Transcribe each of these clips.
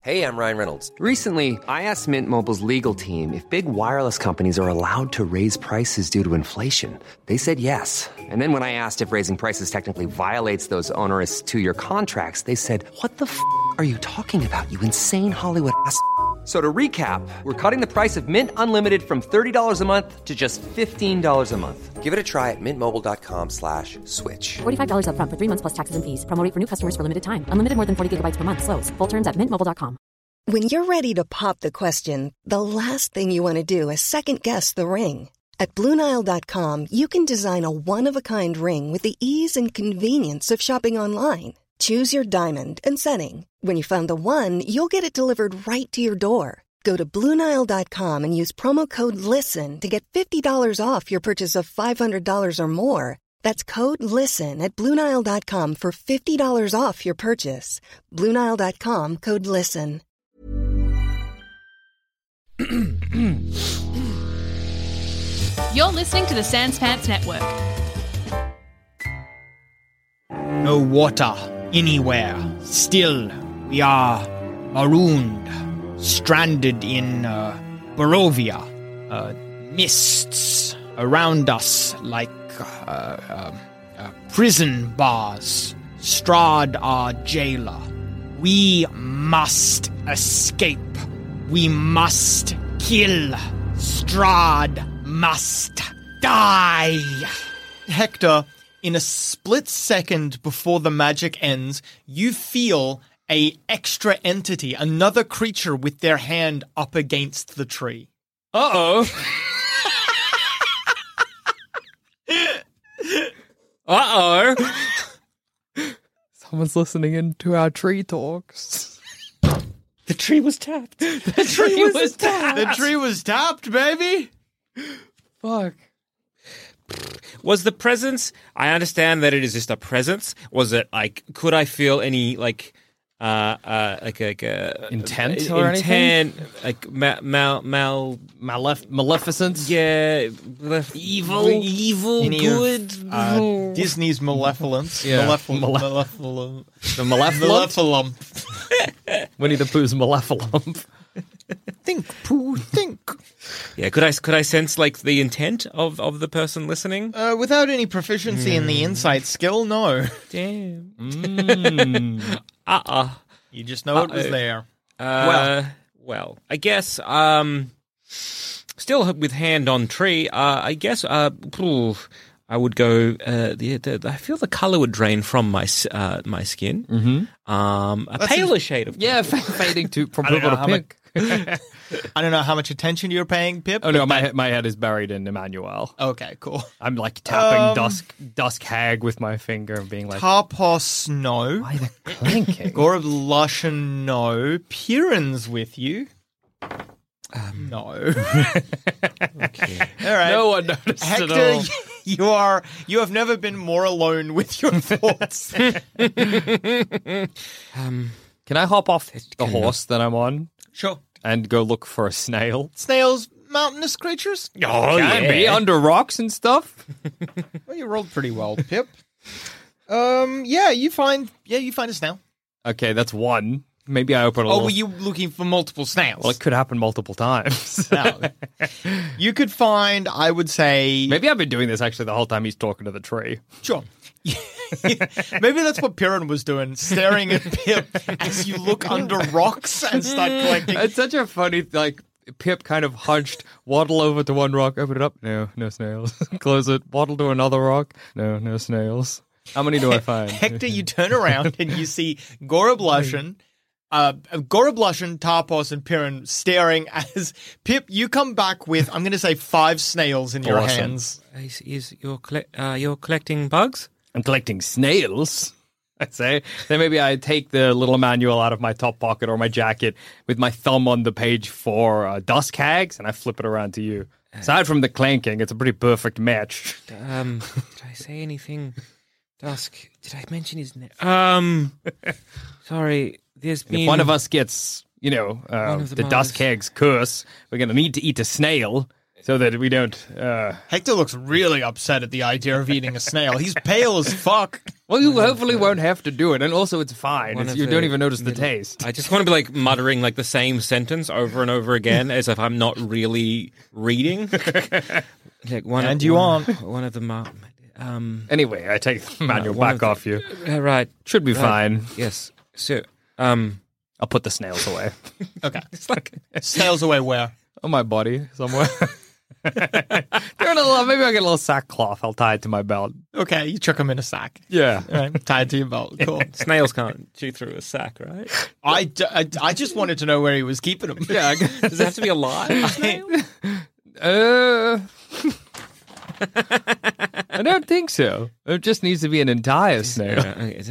Hey, I'm Ryan Reynolds. Recently, I asked Mint Mobile's legal team if big wireless companies are allowed to raise prices due to inflation. They said yes. And then when I asked if raising prices technically violates those onerous two-year contracts, they said, "What the f*** are you talking about, you insane Hollywood ass?" So to recap, we're cutting the price of Mint Unlimited from $30 a month to just $15 a month. Give it a try at mintmobile.com/switch. $45 up front for 3 months plus taxes and fees. Promo rate for new customers for limited time. Unlimited more than 40 gigabytes per month. Slows full terms at mintmobile.com. When you're ready to pop the question, the last thing you want to do is second-guess the ring. At BlueNile.com, you can design a one-of-a-kind ring with the ease and convenience of shopping online. Choose your diamond and setting. When you find the one, you'll get it delivered right to your door. Go to BlueNile.com and use promo code LISTEN to get $50 off your purchase of $500 or more. That's code LISTEN at BlueNile.com for $50 off your purchase. BlueNile.com, code LISTEN. You're listening to the Sans Pants Network. No water anywhere. Still, we are marooned, stranded in Barovia. Mists around us like prison bars. Strahd, our jailer. We must escape. We must kill. Strahd must die. Hector, in a split second before the magic ends, you feel a extra entity, another creature with their hand up against the tree. Uh-oh. Uh-oh. Someone's listening into our tree talks. The tree was tapped. The tree was tapped. The tree was tapped, baby. Fuck. Was the presence, I understand that it is just a presence. Was it like, could I feel any like intent or anything? Like maleficence? Yeah. Evil, Any good. Of, Disney's Malevolence. Yeah. Malevolent. The malevolent? Malevolent. Winnie the Pooh's malevolent. Think, Pooh, think. Yeah, could I sense like the intent of the person listening? Without any proficiency in the insight skill, no. Damn. You just know it was there. Well, I guess still with hand on tree. I guess I would go. I feel the color would drain from my skin. Mm-hmm. A paler shade of fading from purple to pink. I don't know how much attention you're paying, Pip. Oh no, my head is buried in Emmanuel. Okay, cool. I'm like tapping Dusk Hag with my finger and being like, Tarpos, no. why the clanking? Gorb Lushan, no. Piran's with you. No. Okay. All right. No one noticed Hector, at all. you have never been more alone with your thoughts. Can I hop off the horse that I'm on Sure. and go look for a snail? Snails, mountainous creatures? Oh, Can be under rocks and stuff. Well, you rolled pretty well, Pip. You find a snail. Okay, that's one. Maybe I open a Oh, little... were you looking for multiple snails? Well, it could happen multiple times. No. You could find, I would say... Maybe I've been doing this actually the whole time he's talking to the tree. Sure. Maybe that's what Piran was doing, staring at Pip as you look under rocks and start collecting. It's such a funny, like, Pip kind of hunched, waddle over to one rock, open it up, no snails. Close it, waddle to another rock, no snails. How many do I find? Hector, you turn around and you see Gorb Lushan, Tarpos, and Piran staring as Pip, you come back with, I'm going to say 5 snails in your Awesome. hands. Is you're collecting bugs? I'm collecting snails, I'd say. Then maybe I take the little manual out of my top pocket or my jacket with my thumb on the page for Dusk Hags, and I flip it around to you. Aside from the clanking, it's a pretty perfect match. Did I say anything? Dusk. Did I mention his name? Sorry. There's been... If one of us gets, the Dusk Hag's curse, we're going to need to eat a snail so that we don't... Hector looks really upset at the idea of eating a snail. He's pale as fuck. Well, you hopefully won't have to do it, and also it's fine. One of You the don't even notice the middle- taste. I just want to be like muttering like the same sentence over and over again as if I'm not really reading. Like one And of, you one, aren't. one of them. Anyway, I take the manual one back of the- off you. Right. Should be Right. fine. Yes. So, I'll put the snails away Okay. it's like Sails away where? on my body somewhere. Maybe I'll get a little sackcloth. I'll tie it to my belt. Okay, you chuck them in a sack. Yeah. All right, tied to your belt. Cool. snails can't chew through a sack, right? I just wanted to know where he was keeping them. Yeah. Does it have to be alive? I don't think so. It just needs to be an entire snail.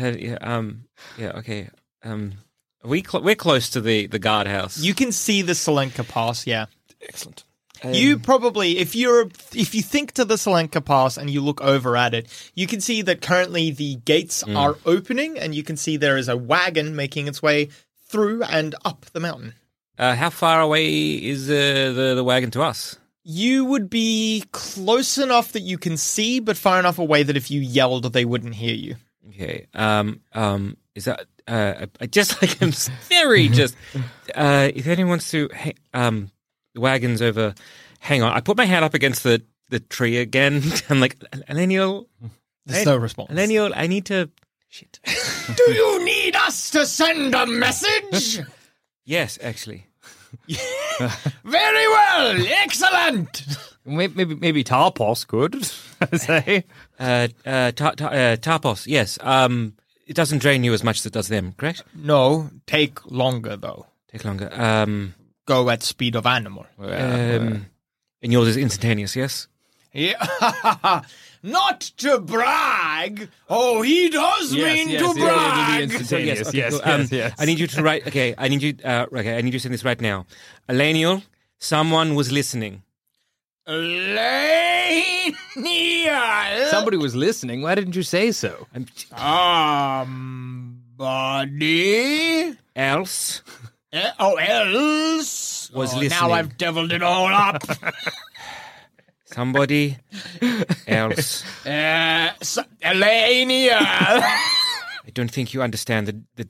Okay. We're close to the guardhouse. You can see the Selenka Pass, yeah. Excellent. You probably, if you think to the Selenka Pass and you look over at it, you can see that currently the gates are opening, and you can see there is a wagon making its way through and up the mountain. How far away is the wagon to us? You would be close enough that you can see, but far enough away that if you yelled, they wouldn't hear you. Okay. Is that I just like I'm very just. If anyone wants to, the wagon's over. Hang on. I put my hand up against the tree again. I'm like, Elenial. There's no response. Elenial, I need to. Shit. Do you need us to send a message? Yes, actually. Very well. Excellent. Maybe Tarpos could, I say. Tarpos. Yes. It doesn't drain you as much as it does them. Correct. No, take longer, though. Take longer. Go at speed of animal. And yours is instantaneous. Yes. Yeah. Not to brag. Oh, he does mean to brag. Yes, Okay, yes, cool. yes. I need you to write. Okay, I need you. Okay, I need you to send this right now. Elenial, someone was listening. Laniel. Somebody was listening. Why didn't you say so? Buddy. Else Else. was Now listening. I've deviled it all up. Somebody else. Laniel. I don't think you understand the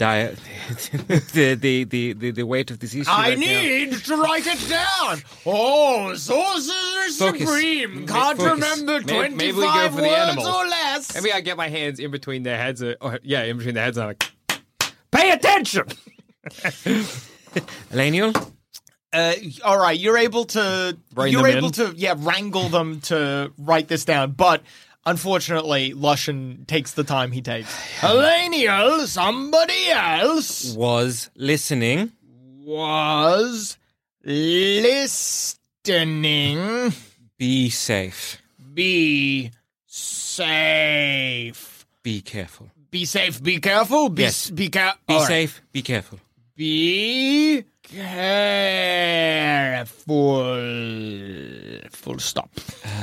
the weight of this issue. I right now. need to write it down. Oh, Sorcerer Focus. Supreme. Can't Focus. remember 25 Maybe we go for the words animals. or less. Maybe I get my hands in between their heads. In between their heads. And I'm like, pay attention. Elenial? All right, you're able to wrangle them to write this down, but unfortunately, Lushan takes the time he takes. Elenial, somebody else Was listening. was listening. Be safe. Be safe. Be careful. Be safe. Be careful. Be Yes. Be careful. Be safe. Be careful. Be careful. Full stop.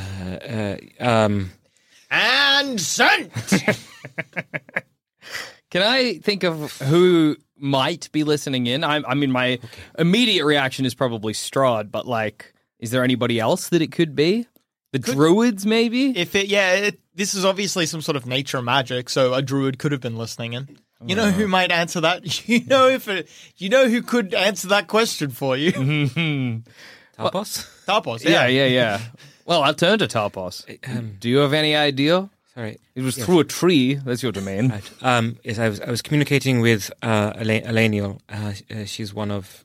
And sent. Can I think of who might be listening in? I mean, my immediate reaction is probably Strahd, but like, is there anybody else that it could be? The druids, maybe? This is obviously some sort of nature magic, so a druid could have been listening in. You know who might answer that? You know who could answer that question for you? Tarpos? Tarpos. Yeah. Well, I'll turn to Tarpos. Do you have any idea? Sorry. It was through a tree. That's your domain. Right. Yes, I was communicating with Elenial. She's one of.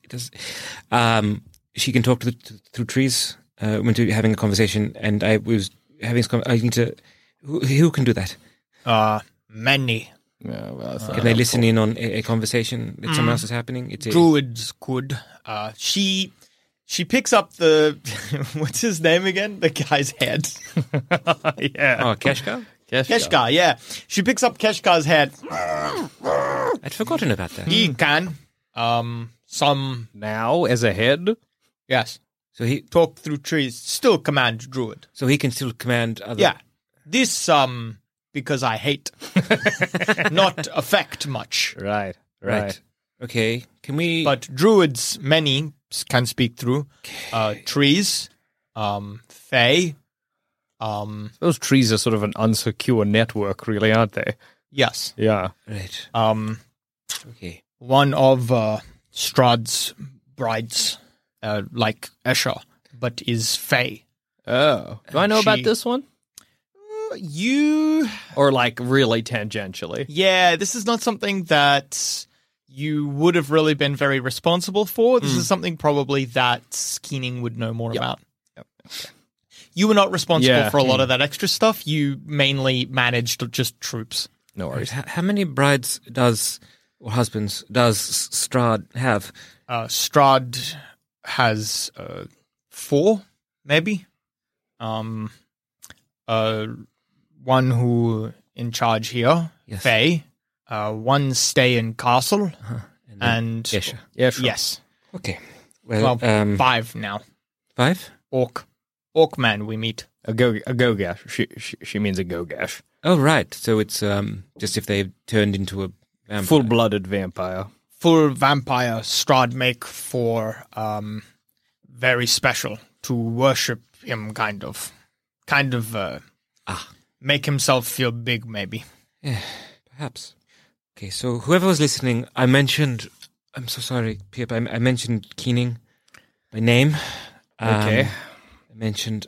She can talk through trees. Went to having a conversation, and I was having. I need to. Who can do that? Many. Yeah, well, Can they listen in on a conversation that someone else is happening? It's Druids could. She picks up the what's his name again? The guy's head. yeah. Oh, Keshka? Keshka, yeah. She picks up Keshka's head. I'd forgotten about that. He can. Some Now, as a head? yes. So he Talk through trees. Still command druid. can still command other. Yeah. This because I hate. Not affect much. Right. Right. Okay. Can we? But druids, many can speak through trees, fae, Those trees are sort of an unsecure network, really, aren't they? Yes. Yeah. Right. Okay. One of Strahd's brides, like Escher, but is Fae. Oh. Do I know about She- this one? You... Or like really tangentially? Yeah, this is not something that you would have really been very responsible for. This is something probably that Keening would know more about. Yep. Okay. You were not responsible Yeah. for a lot of that extra stuff. You mainly managed just troops. No Right. worries. How many brides or husbands does Strahd have? Strahd has 4, maybe. One who in charge here, Yes. Faye. One stay in castle, then and Escher. Yeah, sure. yes, Okay. Well, well, 5 now. 5? Orc man we meet. A go-gash. She means a go-gash. Oh, right. So it's just if they turned into a vampire. Full-blooded vampire. Full vampire Strahd make for very special to worship him, kind of make himself feel big, maybe. Yeah, perhaps. Okay, so whoever was listening, I'm so sorry, Pip, I mentioned Keening by name. Okay. I mentioned...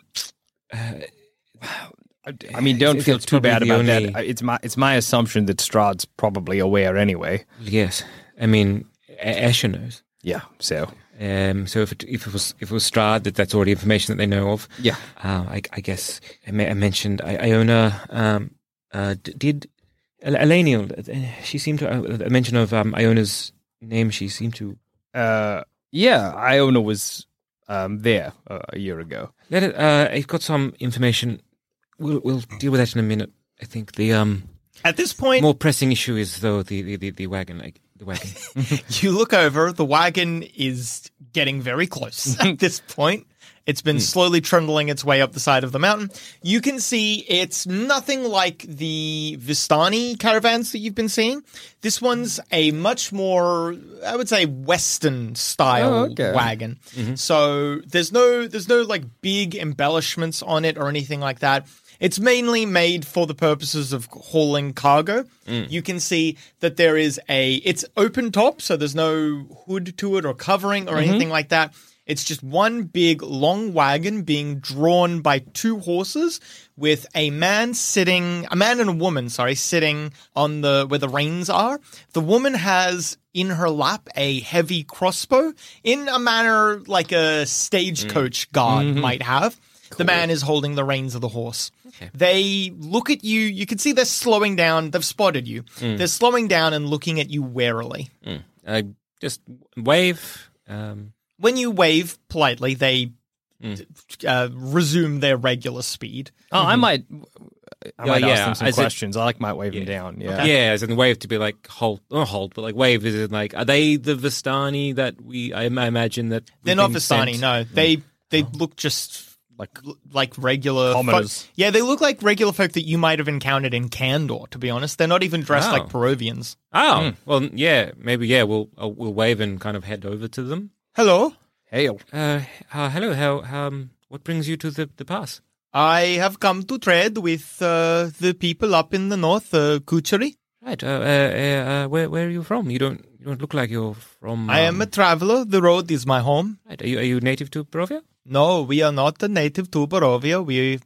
I mean, don't It's- feel it's too bad probably the about only- that. It's my assumption that Strahd's probably aware anyway. Yes, I mean, Escher knows. Yeah, so... So if it was Strahd, that's already information that they know of. Yeah. I guess I mentioned Iona. Did Eleniel? She seemed to a mention of Iona's name. She seemed to. Yeah, Iona was there a year ago. I've got some information. We'll deal with that in a minute. I think the At this point, more pressing issue is though the wagon. The wagon. you look over, the wagon is getting very close at this point. It's been slowly trundling its way up the side of the mountain. You can see it's nothing like the Vistani caravans that you've been seeing. This one's a much more, I would say, Western style wagon. So there's no like big embellishments on it or anything like that. It's mainly made for the purposes of hauling cargo. You can see that there is it's open top, so there's no hood to it or covering or anything like that. It's just one big long wagon being drawn by 2 horses with a man and a woman, sitting on where the reins are. The woman has in her lap a heavy crossbow in a manner like a stagecoach guard might have. Cool. The man is holding the reins of the horse. Okay. They look at you. You can see they're slowing down. They've spotted you. They're slowing down and looking at you warily. I just wave. When you wave politely, they resume their regular speed. Oh, I might ask yeah, them some as questions. I might wave them down. Yeah. Okay. Yeah, as in wave to be like hold, not hold, but like wave is in like, are they the Vistani that I imagine that they're not Vistani? No, they look just like regular commoners. Yeah, they look like regular folk that you might have encountered in Kandor. To be honest, they're not even dressed like Perovians. Oh, well, yeah, maybe we'll wave and kind of head over to them. Hello. Hail. Hello. What brings you to the pass? I have come to trade with the people up in the north, Kucheri. Right. Where are you from? You don't look like you're from. I am a traveler. The road is my home. Right. Are you native to Barovia? No, we are not a native to Barovia.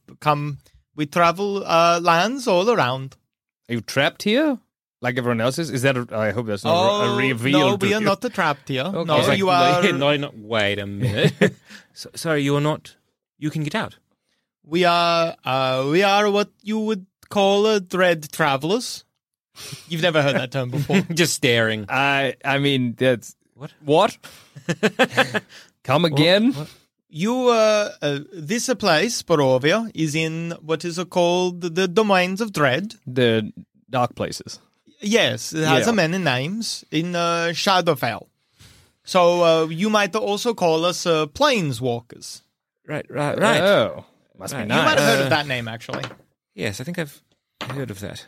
We travel lands all around. Are you trapped here? Like everyone else is? Is that I hope that's not a reveal. No, we are not trapped here. Okay. No, you are. No, wait a minute. Sorry, you are not. You can get out. We are what you would call dread travelers. You've never heard that term before. Just staring. I mean, that's What? Come again? What? You, this place, Barovia, is in what is called the Domains of Dread. The dark places. Yes, it has many names in Shadowfell. So you might also call us Planeswalkers. Right. Oh, must be Right. nice. You might have heard of that name, actually. Yes, I think I've heard of that.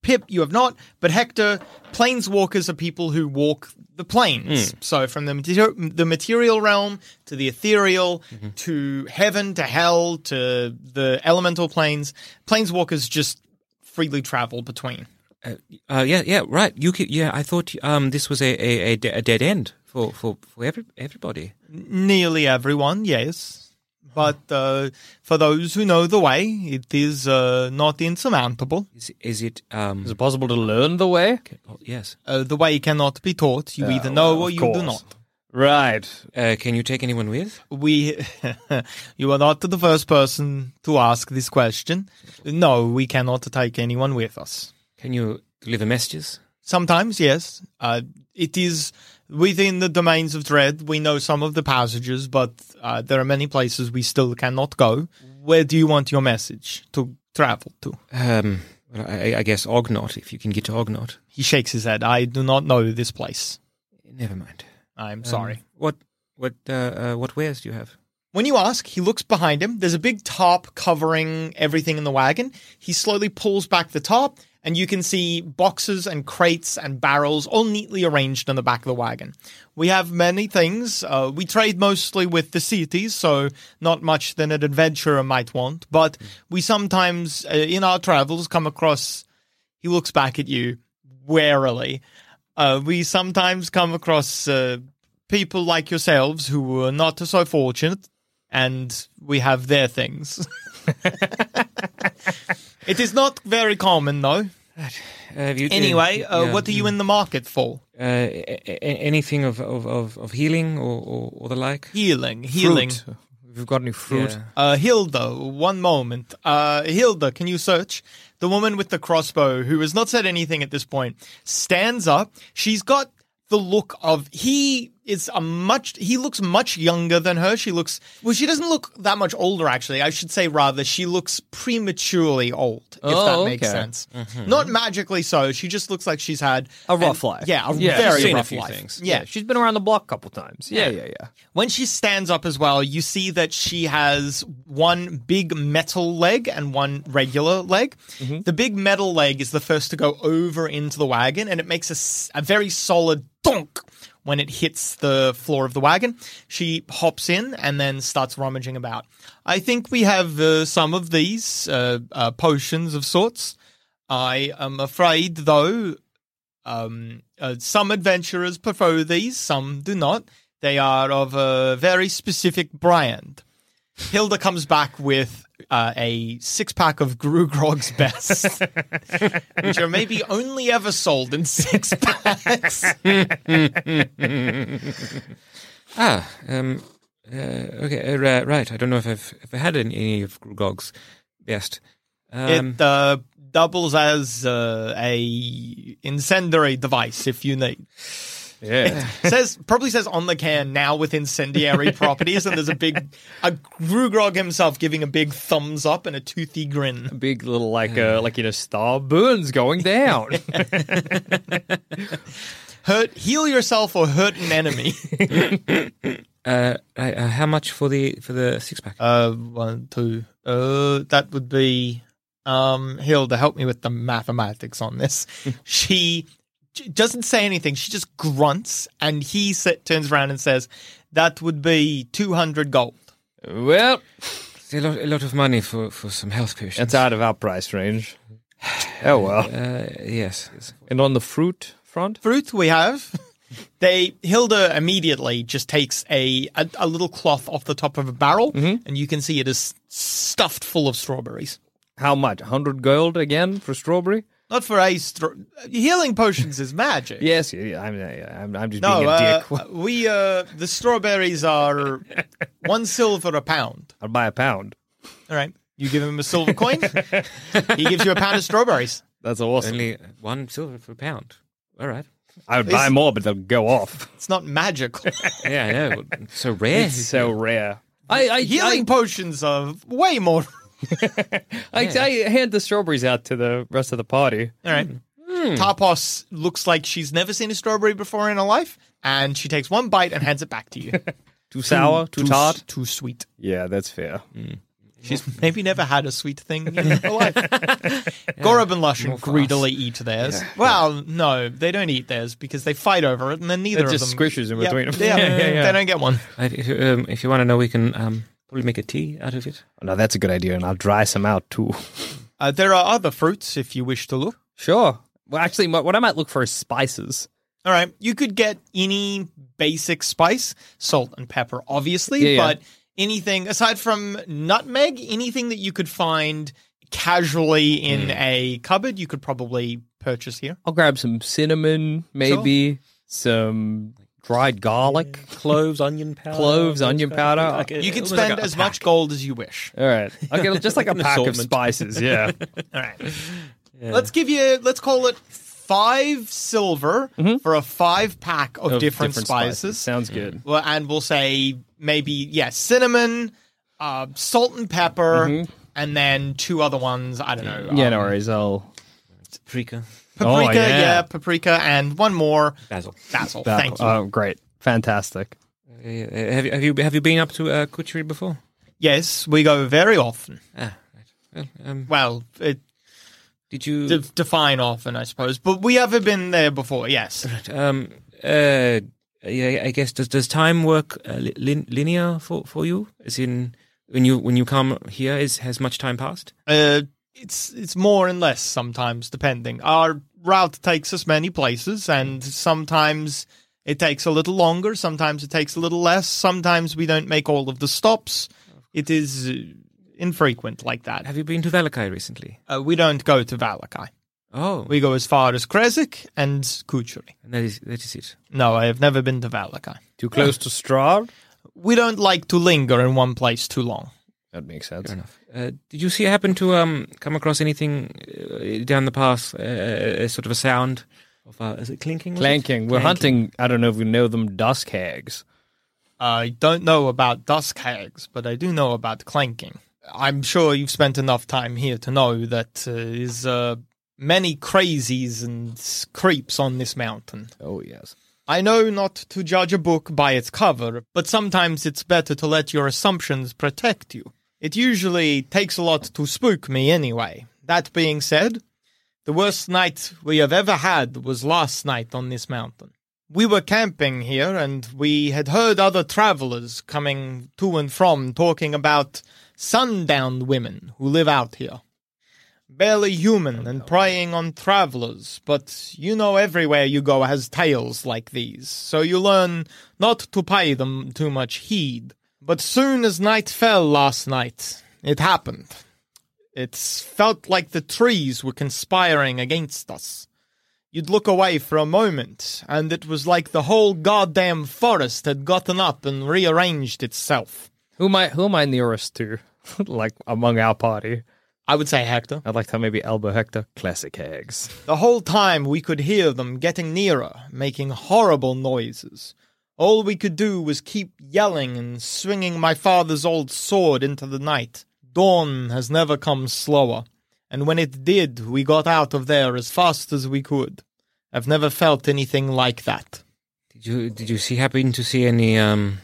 Pip, you have not. But Hector, planeswalkers are people who walk the planes. So from the material realm to the ethereal to heaven to hell to the elemental planes, planeswalkers just freely travel between. Right. I thought this was a dead end for everybody. Nearly everyone, yes. But for those who know the way, it is not insurmountable. Is it? Is it possible to learn the way? Yes. The way cannot be taught. You either know or you do not. Right. Can you take anyone with? You are not the first person to ask this question. No, we cannot take anyone with us. Can you deliver messages? Sometimes, yes. It is within the domains of dread. We know some of the passages, but there are many places we still cannot go. Where do you want your message to travel to? I guess Ognot, if you can get to Ognot. He shakes his head. I do not know this place. Never mind. I'm sorry. What wares do you have? When you ask, he looks behind him. There's a big tarp covering everything in the wagon. He slowly pulls back the tarp, and you can see boxes and crates and barrels all neatly arranged on the back of the wagon. We have many things. We trade mostly with the cities, so not much than an adventurer might want. But we sometimes, in our travels, come across... He looks back at you warily. We sometimes come across people like yourselves who are not so fortunate, and we have their things. It is not very common, though. Anyway, what are you in the market for? Anything of healing or the like? Healing. Fruit. If you've got any fruit. Yeah. Hilda, one moment. Hilda, can you search? The woman with the crossbow, who has not said anything at this point, stands up. She's got the look of... He looks much younger than her. She doesn't look that much older, actually. I should say, rather, she looks prematurely old, if that makes sense. Mm-hmm. Not magically so. She just looks like she's had... a rough life. Yeah, very rough few life. Things. Yeah, she's been around the block a couple times. Yeah. When she stands up as well, you see that she has one big metal leg and one regular leg. Mm-hmm. The big metal leg is the first to go over into the wagon, and it makes a very solid thunk when it hits the floor of the wagon. She hops in and then starts rummaging about. I think we have some of these potions of sorts. I am afraid, though, some adventurers prefer these, some do not. They are of a very specific brand. Hilda comes back with a 6-pack of Grugrog's Best, which are maybe only ever sold in 6 packs. Okay, right. I don't know if I've ever had any of Grugrog's Best. It doubles as a incendiary device if you need. Yeah. Probably says on the can now with incendiary properties, and there's a Grugrog himself giving a big thumbs up and a toothy grin. A big little star burns going down. Heal yourself or hurt an enemy. How much for the 6-pack? 1, 2. That would be Hilda. Help me with the mathematics on this. She doesn't say anything. She just grunts, and he turns around and says, "That would be 200 gold." Well, it's a lot of money for some health potions. That's out of our price range. Oh well. Yes. And on the fruit front? Fruit we have. Hilda immediately just takes a little cloth off the top of a barrel, and you can see it is stuffed full of strawberries. How much? 100 gold again for strawberry? Not for healing potions is magic. Yes, I'm just being a dick. The strawberries are 1 silver a pound. I'll buy a pound. All right, you give him a silver coin. He gives you a pound of strawberries. That's awesome. Only 1 silver for a pound. All right. I would buy more, but they'll go off. It's not magical. Yeah, I know. It's so rare. It's so rare. Healing potions are way more. I hand the strawberries out to the rest of the party. All right. Tarpos looks like she's never seen a strawberry before in her life, and she takes one bite and hands it back to you. Too sour? Too tart? Too sweet. Yeah, that's fair. She's maybe never had a sweet thing in her life. Gorub and Lushan greedily eat theirs. Yeah. Well, no, they don't eat theirs because they fight over it, and then neither of them... It just squishes in between them. Yeah, they don't get one. If you want to know, we can probably make a tea out of it. Oh, no, that's a good idea, and I'll dry some out too. There are other fruits if you wish to look. Sure. Well, actually, what I might look for is spices. All right, you could get any basic spice, salt and pepper, obviously, but... anything, aside from nutmeg, anything that you could find casually in a cupboard, you could probably purchase here. I'll grab some cinnamon, maybe, some dried garlic. Cloves, onion powder. You can spend as much gold as you wish. All right. I'll get just like a pack of spices, yeah. All right. Yeah. Let's call it 5 silver for a 5-pack of different spices. Sounds good. Well, and we'll say maybe, cinnamon, salt and pepper, and then 2 other ones. I don't know. Yeah, no worries. Paprika. Paprika, and one more. Basil. Thank you. Oh, great. Fantastic. Have you been up to Kuchari before? Yes, we go very often. Well, did you define often, I suppose? But we have been there before. Yes. I guess does time work linear for you? As in, when you come here, has much time passed? It's more and less sometimes, depending. Our route takes us many places, and sometimes it takes a little longer. Sometimes it takes a little less. Sometimes we don't make all of the stops. It is infrequent like that. Have you been to Valakai recently? We don't go to Valakai. Oh. We go as far as Kresik and Kuchari. And that is it? No, I have never been to Valakai. Too close to Strahd? We don't like to linger in one place too long. That makes sense. Fair enough. Did you happen to come across anything down the path, sort of a sound of, is it clinking? Clanking. We're hunting, I don't know if you know them, dusk hags. I don't know about dusk hags, but I do know about clanking. I'm sure you've spent enough time here to know that is many crazies and creeps on this mountain. Oh, yes. I know not to judge a book by its cover, but sometimes it's better to let your assumptions protect you. It usually takes a lot to spook me anyway. That being said, the worst night we have ever had was last night on this mountain. We were camping here, and we had heard other travelers coming to and from talking about sundown women who live out here. Barely human and preying on travelers, but you know everywhere you go has tales like these, so you learn not to pay them too much heed. But soon as night fell last night, it happened. It felt like the trees were conspiring against us. You'd look away for a moment, and it was like the whole goddamn forest had gotten up and rearranged itself. Who am I nearest to, like, among our party? I would say Hector. I'd like to maybe elbow Hector. Classic hags. The whole time we could hear them getting nearer, making horrible noises. All we could do was keep yelling and swinging my father's old sword into the night. Dawn has never come slower, and when it did, we got out of there as fast as we could. I've never felt anything like that. Did you happen to see any,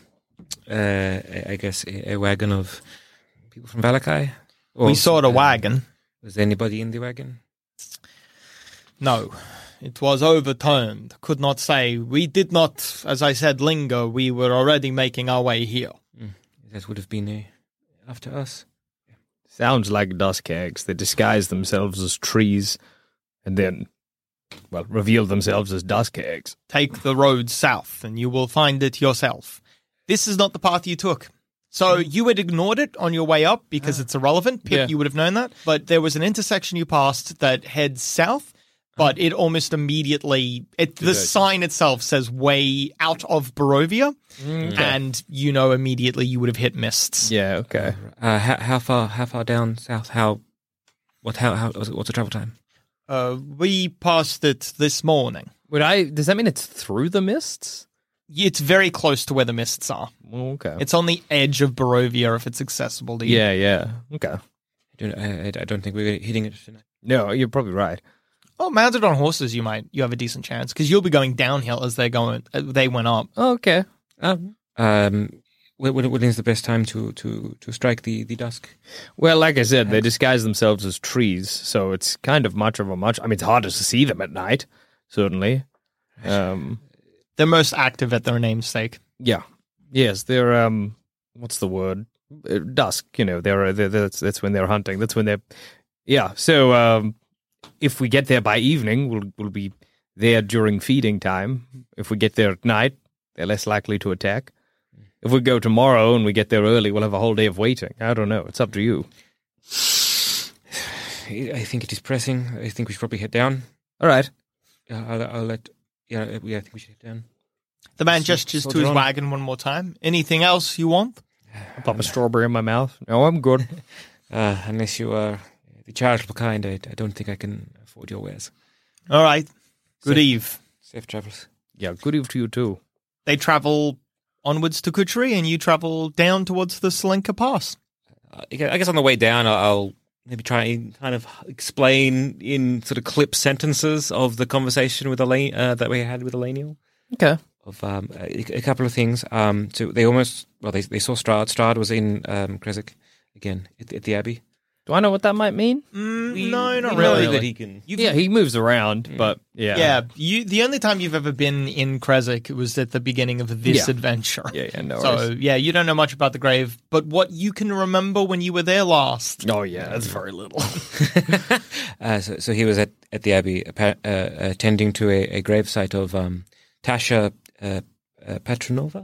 I guess, a wagon of people from Valakai? We saw the wagon. Was there anybody in the wagon? No. It was overturned. Could not say. We did not, as I said, linger. We were already making our way here. That would have been after us. Sounds like dusk hags. They disguise themselves as trees and then, well, reveal themselves as dusk hags. Take the road south and you will find it yourself. This is not the path you took. So you had ignored it on your way up because it's irrelevant. Pip, you would have known that. But there was an intersection you passed that heads south, but it almost immediately... the sign itself says way out of Barovia, and you know immediately you would have hit mists. Yeah, okay. How far down south? What's the travel time? We passed it this morning. Does that mean it's through the mists? It's very close to where the mists are. Okay. It's on the edge of Barovia if it's accessible to you. Yeah. Okay. I don't think we're hitting it tonight. No, you're probably right. Oh, mounted on horses, you have a decent chance because you'll be going downhill as they went up. Oh, okay. when is the best time to strike the dusk? Well, like I said, they disguise themselves as trees, so it's kind of much of a much. I mean, it's harder to see them at night, certainly. They're most active at their namesake. Yeah. Yes, they're what's the word? Dusk. That's when they're hunting. That's when they're. Yeah. So if we get there by evening, we'll be there during feeding time. If we get there at night, they're less likely to attack. If we go tomorrow and we get there early, we'll have a whole day of waiting. I don't know. It's up to you. I think it is pressing. I think we should probably head down. All right. I'll let. Yeah, I think we should head down. The man gestures to his wagon one more time. Anything else you want? I'll pop a strawberry in my mouth. No, I'm good. Unless you are the charitable kind, I don't think I can afford your wares. All right. Good eve. Safe travels. Yeah, good eve to you too. They travel onwards to Kutchery, and you travel down towards the Slinker Pass. I guess on the way down, I'll maybe try and kind of explain in sort of clip sentences of the conversation with Elaine that we had with Elenial. Okay. Of a couple of things. So they they saw Strahd. Strahd was in Kresik again at the Abbey. Do I know what that might mean? No, not really. That he can. Yeah, he moves around, but yeah. Yeah, the only time you've ever been in Kresik was at the beginning of this adventure. Yeah, no So, worries. yeah, you don't know much about the grave, but what you can remember when you were there last. Oh, yeah, that's very little. So he was at the Abbey attending to a gravesite of Tasha Petrovna?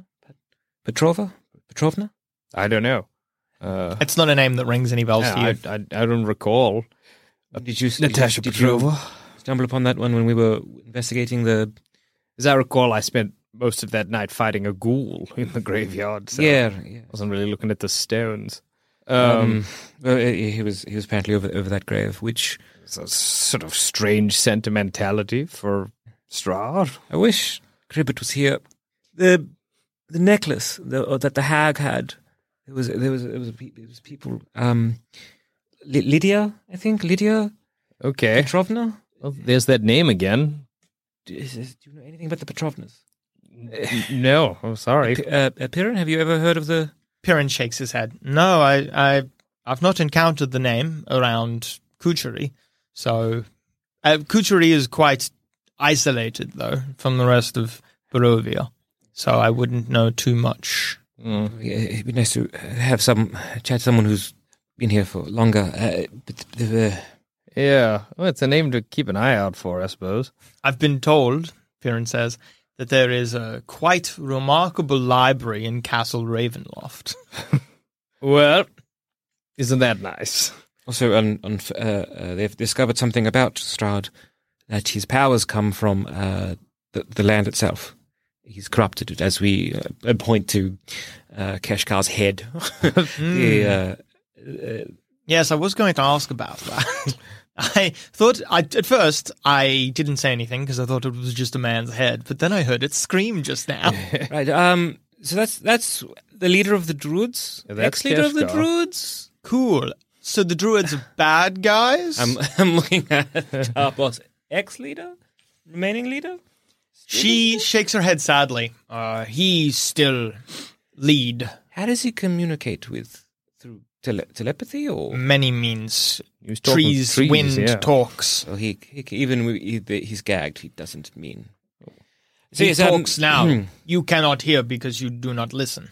I don't know. It's not a name that rings any bells to you. I don't recall. Did you Natasha Petrova? Stumble upon that one when we were investigating the... As I recall, I spent most of that night fighting a ghoul in the graveyard. So yeah. I wasn't really looking at the stones. Well, he was apparently over that grave, which... It's a sort of strange sentimentality for Strahd. I wish Cribbet was here. The necklace that the hag had... It was people. Lydia, I think Lydia. Okay. Petrovna. Well, there's that name again. Do you know anything about the Petrovnas? No, I'm sorry. Piran, have you ever heard of the? Piran shakes his head. No, I've not encountered the name around Kutchery. So, Kutchery is quite isolated though from the rest of Barovia. So I wouldn't know too much. It'd be nice to have chat to someone who's been here for longer. Yeah, well, it's a name to keep an eye out for, I suppose. I've been told, Piran says, that there is a quite remarkable library in Castle Ravenloft. Well, isn't that nice? Also, they've discovered something about Strahd, that his powers come from the land itself. He's corrupted it, as we point to Keshkar's head. Yes, I was going to ask about that. I thought, at first, I didn't say anything because I thought it was just a man's head, but then I heard it scream just now. Right, so that's the leader of the Druids? Yeah, that's ex-leader of the Keshkar. Druids? Cool. So the Druids are bad guys? I'm looking at Tarpos. Ex-leader? Remaining leader? She shakes her head sadly. He's still lead. How does he communicate with? Through telepathy or? Many means. He was talking Trees, trees, wind, yeah. talks. So he even when he's gagged, he doesn't mean. So He yes, talks now. You cannot hear because you do not listen.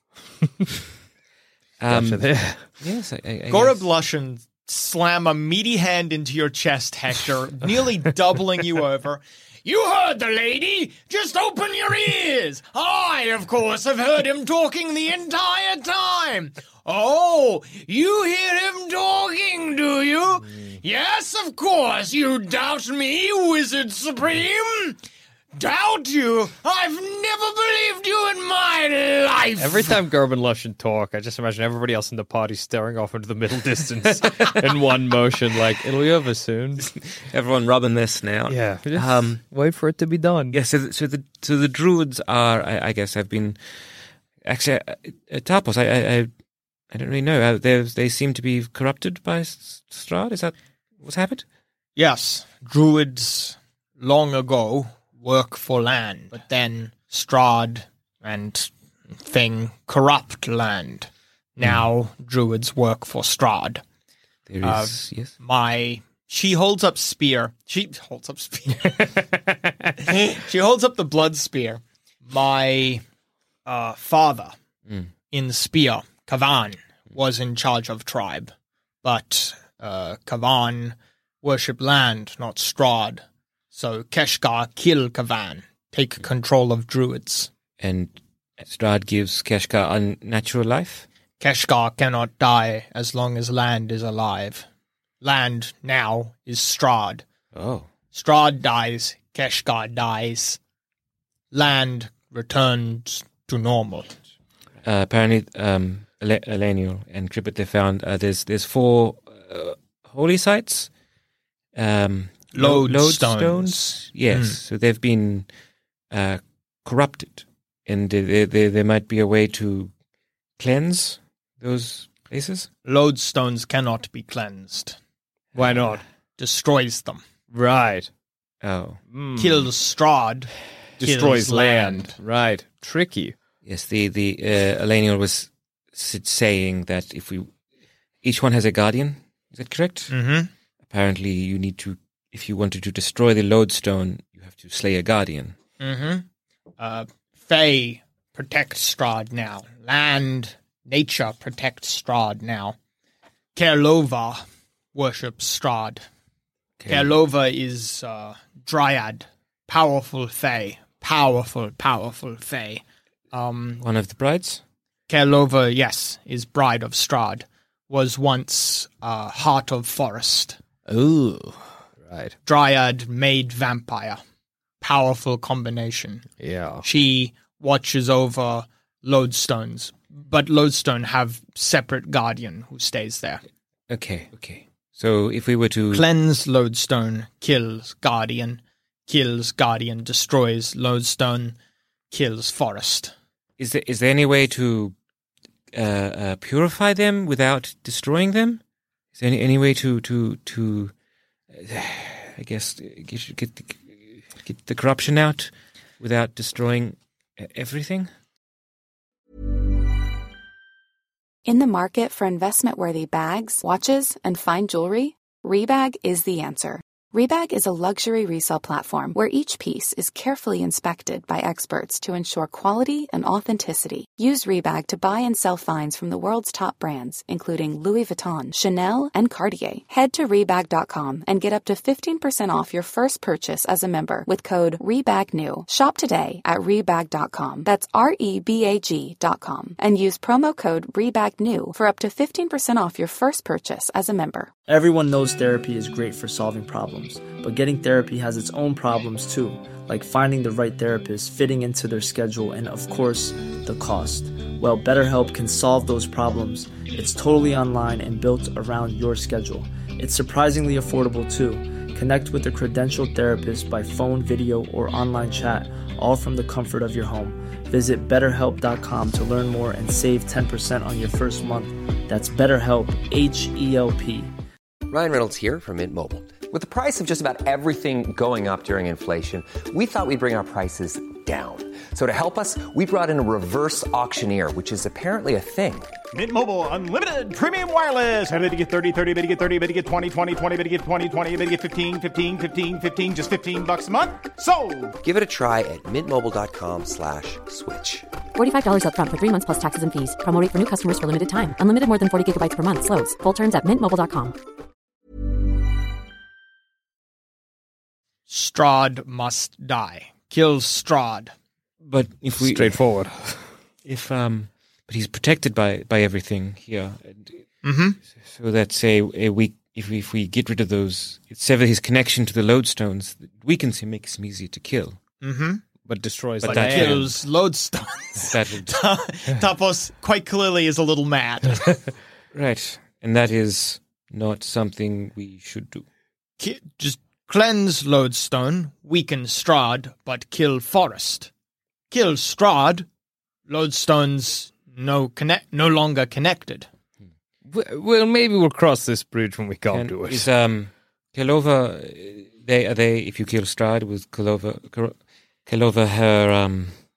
Gotcha there. Yes, I Gorab guess. Lushan slam a meaty hand into your chest, Hector, nearly doubling you over. You heard the lady! Just open your ears! I, of course, have heard him talking the entire time! Oh, you hear him talking, do you? Yes, of course, you doubt me, Wizard Supreme! Doubt you? I've never believed you in my life! Every time Gerben Lushan talk, I just imagine everybody else in the party staring off into the middle distance in one motion, like, it'll be over soon. Everyone rubbing their snout. Yeah, just wait for it to be done. Yeah, so the Druids are, I guess, have been actually Tarpos. I don't really know. They seem to be corrupted by Strahd. Is that what's happened? Yes, Druids long ago work for land, but then Strahd and thing corrupt land. Now druids work for Strahd. There is yes. She holds up spear. She holds up spear. She holds up the blood spear. My father in Spear, Kavan, was in charge of tribe, but Kavan worship land, not Strahd. So Keshgar kill Kavan, take control of druids. And Strahd gives Keshgar unnatural life? Keshgar cannot die as long as land is alive. Land now is Strahd. Oh. Strahd dies, Keshgar dies. Land returns to normal. Apparently, Elenial and Cribbit, they found there's 4 holy sites. Lodestones. Yes, so they've been corrupted, and there might be a way to cleanse those places. Lodestones cannot be cleansed. Why not? Destroys them. Right. Oh. Kills Strahd. Destroys kills land. Right. Tricky. Yes, the Elenial was saying that each one has a guardian. Is that correct? Mm-hmm. Apparently, you need to, if you wanted to destroy the lodestone, you have to slay a guardian. Mm-hmm. Fae protect Strahd now. Land, nature protects Strahd now. Kerlova worships Strahd. Okay. Kerlova is dryad, powerful fae. Powerful fae. One of the brides? Kerlova, yes, is bride of Strahd. Was once heart of forest. Ooh. Right. Dryad made vampire. Powerful combination. Yeah. She watches over lodestones, but lodestone have separate guardian who stays there. Okay. So if we were to... Cleanse lodestone, kills guardian, destroys lodestone, kills forest. Is there any way to purify them without destroying them? Is there any way to I guess get the corruption out without destroying everything? In the market for investment-worthy bags, watches, and fine jewelry, Rebag is the answer. Rebag is a luxury resale platform where each piece is carefully inspected by experts to ensure quality and authenticity. Use Rebag to buy and sell finds from the world's top brands, including Louis Vuitton, Chanel, and Cartier. Head to Rebag.com and get up to 15% off your first purchase as a member with code REBAGNEW. Shop today at Rebag.com. That's REBAG.com. And use promo code REBAGNEW for up to 15% off your first purchase as a member. Everyone knows therapy is great for solving problems, but getting therapy has its own problems too, like finding the right therapist, fitting into their schedule, and of course, the cost. Well, BetterHelp can solve those problems. It's totally online and built around your schedule. It's surprisingly affordable too. Connect with a credentialed therapist by phone, video, or online chat, all from the comfort of your home. Visit BetterHelp.com to learn more and save 10% on your first month. That's BetterHelp, H-E-L-P. Ryan Reynolds here from Mint Mobile. With the price of just about everything going up during inflation, we thought we'd bring our prices down. So to help us, we brought in a reverse auctioneer, which is apparently a thing. Mint Mobile Unlimited Premium Wireless. How to get 30, 30, bit to get 30, bit to get 20, 20, 20, bit to get 20, 20, bit to get 15, 15, 15, 15, just $15 a month? Sold! Give it a try at mintmobile.com/switch. $45 up front for 3 months plus taxes and fees. Promo rate for new customers for limited time. Unlimited more than 40 gigabytes per month. Slows full terms at mintmobile.com. Strahd must die. Kills Strahd. But if we straightforward, but he's protected by everything here. Mm-hmm. So that if we get rid of those, sever his connection to the lodestones, it weakens him, makes him easier to kill. Mm-hmm. but destroys But the that land. Kills lodestones. That would Tapos quite clearly is a little mad. right, and that is not something we should do. Just cleanse lodestone, weaken Strahd, but kill forest. Kill Strahd, lodestone's no longer connected. Well, maybe we'll cross this bridge when we come to it. Is Kelova? They if you kill Strahd with Kelova her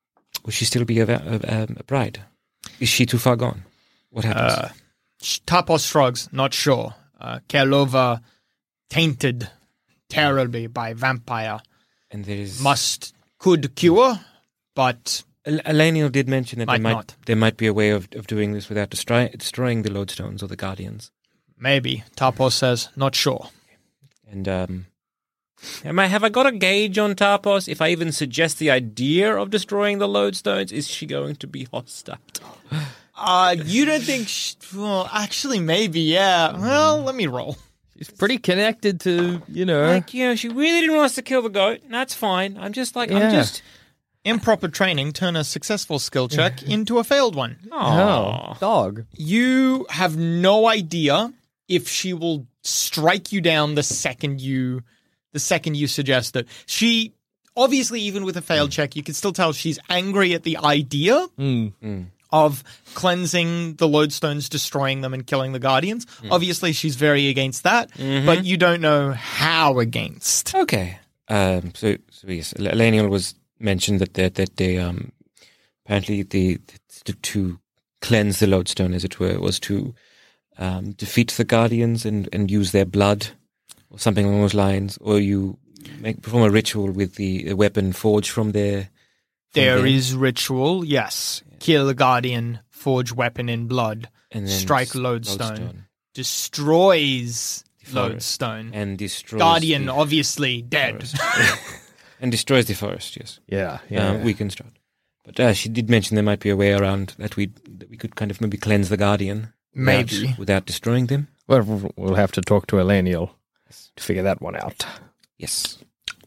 Will she still be a bride? Is she too far gone? What happens? Tarpos shrugs, not sure. Kerlova tainted terribly by vampire. And there is... Could cure, but... Eleniel did mention that there might be a way of doing this without destroying the Lodestones or the Guardians. Maybe. Tarpos says, not sure. And have I got a gauge on Tarpos? If I even suggest the idea of destroying the Lodestones, is she going to be hostile? You don't think... well, actually, maybe, yeah. Well, let me roll. She's pretty connected to, she really didn't want us to kill the goat. That's fine. I'm just... Improper training turn a successful skill check into a failed one. Oh, dog. You have no idea if she will strike you down the second you suggest it. She, obviously, even with a failed check, you can still tell she's angry at the idea of cleansing the Lodestones, destroying them, and killing the Guardians. Obviously, she's very against that, but you don't know how against. Okay. So yes, Eleniel was mentioned that they apparently to cleanse the Lodestone, as it were, was to defeat the Guardians and use their blood or something along those lines, or you perform a ritual with the weapon forged from there. There is ritual, yes. Kill the Guardian, forge weapon in blood, and then strike Lodestone. Destroys Lodestone. And destroys Guardian, obviously, dead. And destroys the forest, yes. Yeah. Weakens Strahd. But she did mention there might be a way around that we could kind of maybe cleanse the Guardian. Without destroying them. Well, we'll have to talk to Eleniel to figure that one out. Yes.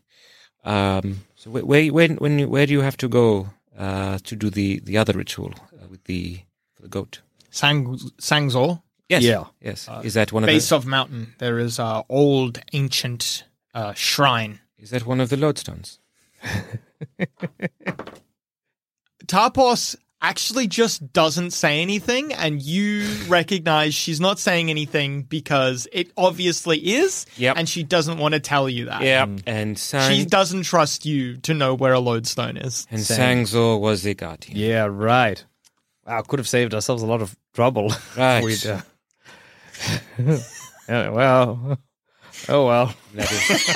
So where do you have to go to do the other ritual for the goat? Sangzor? Yes. Yeah. Yes. Is that one of base of mountain? There is a old ancient shrine. Is that one of the Lodestones? Tarpos actually just doesn't say anything, and you recognize she's not saying anything because it obviously is, and she doesn't want to tell you that. Yeah, and she doesn't trust you to know where a Lodestone is. And Sangzor was the Guardian. Yeah, right. Wow, could have saved ourselves a lot of trouble. Right. Yeah, well. Oh, well. That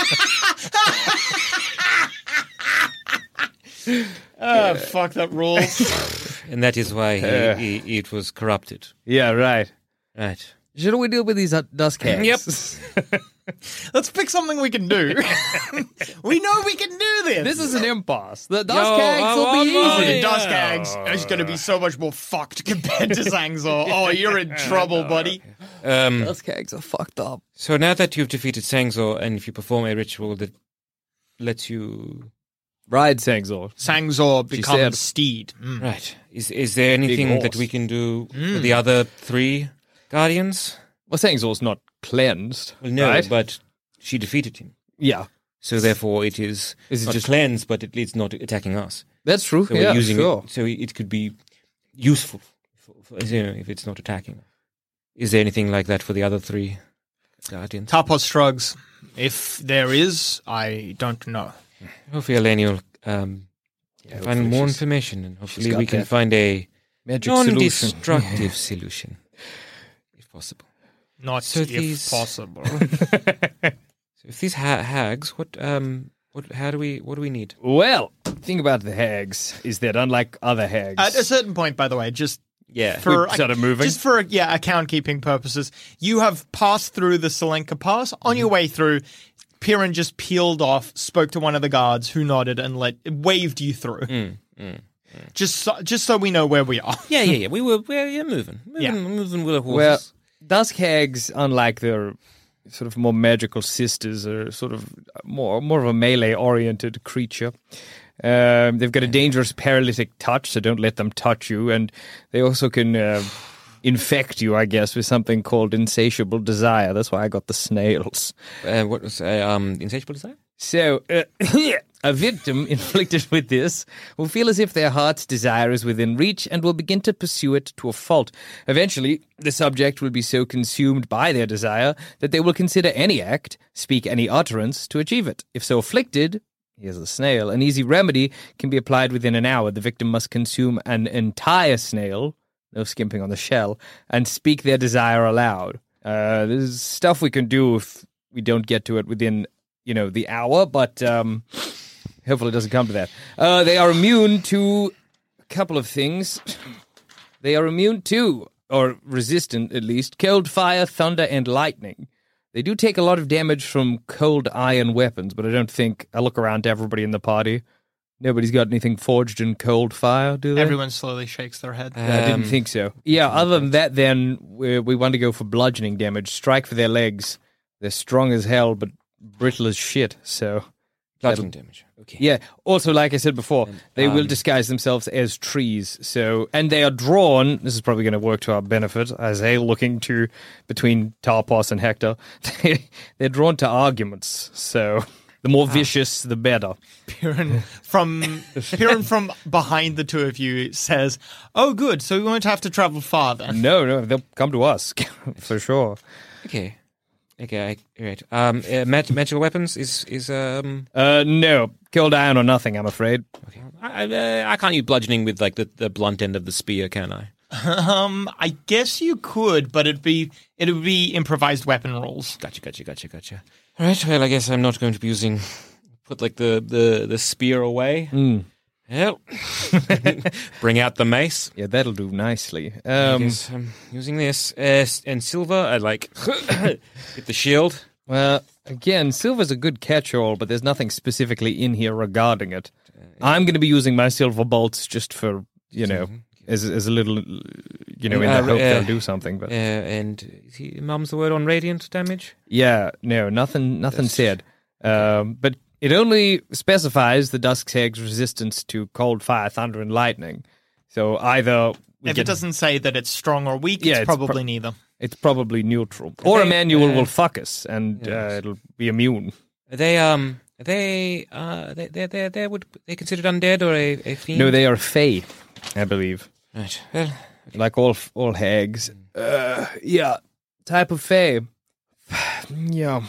is... fuck, that rules. And that is why it was corrupted. Yeah, right. Right. Should we deal with these dusk hags? Yep. Let's pick something we can do. We know we can do this. This is an impasse. The dusk hags will be easy. The dusk hags is going to be so much more fucked compared to Sangzor. Oh, you're in trouble, buddy. Dusk hags are fucked up. So now that you've defeated Sangzor, and if you perform a ritual that lets you ride Sangzor, Sangzor becomes steed. Right. Is there anything that we can do for the other three Guardians? Well, Sangzor's not cleansed. Well, no, right? but she defeated him. Yeah. So therefore, it is not just cleansed, but at least not attacking us. That's true. So we're using it, so it could be useful if it's not attacking. Is there anything like that for the other three Guardians? Tarpos shrugs. If there is, I don't know. Hopefully, Eleniel find more information, and hopefully we can find a non-destructive solution, if possible. Not so if possible. So if these hags, what do we need? Well, the thing about the hags is that unlike other hags, at a certain point, by the way, just started moving. Just for account keeping purposes, you have passed through the Selenka Pass. On your way through, Piran just peeled off, spoke to one of the guards, who nodded and waved you through. Just so we know where we are. Yeah. We're moving with the horses. Well, dusk hags, unlike their sort of more magical sisters, are sort of more of a melee-oriented creature. They've got a dangerous paralytic touch, so don't let them touch you. And they also can infect you, I guess, with something called insatiable desire. That's why I got the snails. What was insatiable desire? So, a victim inflicted with this will feel as if their heart's desire is within reach and will begin to pursue it to a fault. Eventually, the subject will be so consumed by their desire that they will consider any act, speak any utterance to achieve it. If so afflicted, Here's a snail. An easy remedy can be applied within an hour. The victim must consume an entire snail, no skimping on the shell, and speak their desire aloud. There's stuff we can do if we don't get to it within, the hour, but hopefully it doesn't come to that. They are immune to a couple of things. They are immune to, or resistant at least, cold fire, thunder, and lightning. They do take a lot of damage from cold iron weapons, but I look around to everybody in the party. Nobody's got anything forged in cold fire, do they? Everyone slowly shakes their head. I didn't think so. Yeah, other than that, then, we want to go for bludgeoning damage. Strike for their legs. They're strong as hell, but brittle as shit, so... Bludgeoning damage. Okay. Yeah. Also, like I said before, they will disguise themselves as trees. So, and they are drawn. This is probably going to work to our benefit, as they're looking to between Tarpos and Hector. They're drawn to arguments. So, the more vicious, the better. Piran from behind the two of you says, "Oh, good. So we won't have to travel far then." No, they'll come to us for sure. Okay. Okay, right. Magical weapons is no, cold iron or nothing, I'm afraid. Okay. I can't use bludgeoning with like the blunt end of the spear, can I? I guess you could, but it would be improvised weapon rolls. Gotcha. All right. Well, I guess I'm not going to be put like the spear away. Well, bring out the mace. Yeah, that'll do nicely. I guess I'm using this. And silver, I like get the shield. Well, again, silver's a good catch-all, but there's nothing specifically in here regarding it. I'm going to be using my silver bolts just for, as a little, in the hope they'll do something. But and mum's the word on radiant damage? Yeah, no, nothing said. But it only specifies the Duskhag's resistance to cold fire, thunder, and lightning. So either... If it doesn't say that it's strong or weak, it's probably neither. It's probably neutral. Or Emmanuel will fuck us, and it'll be immune. Are they considered undead or a fiend? No, they are fae, I believe. Right. Well, like all hags. Type of fae. Yeah.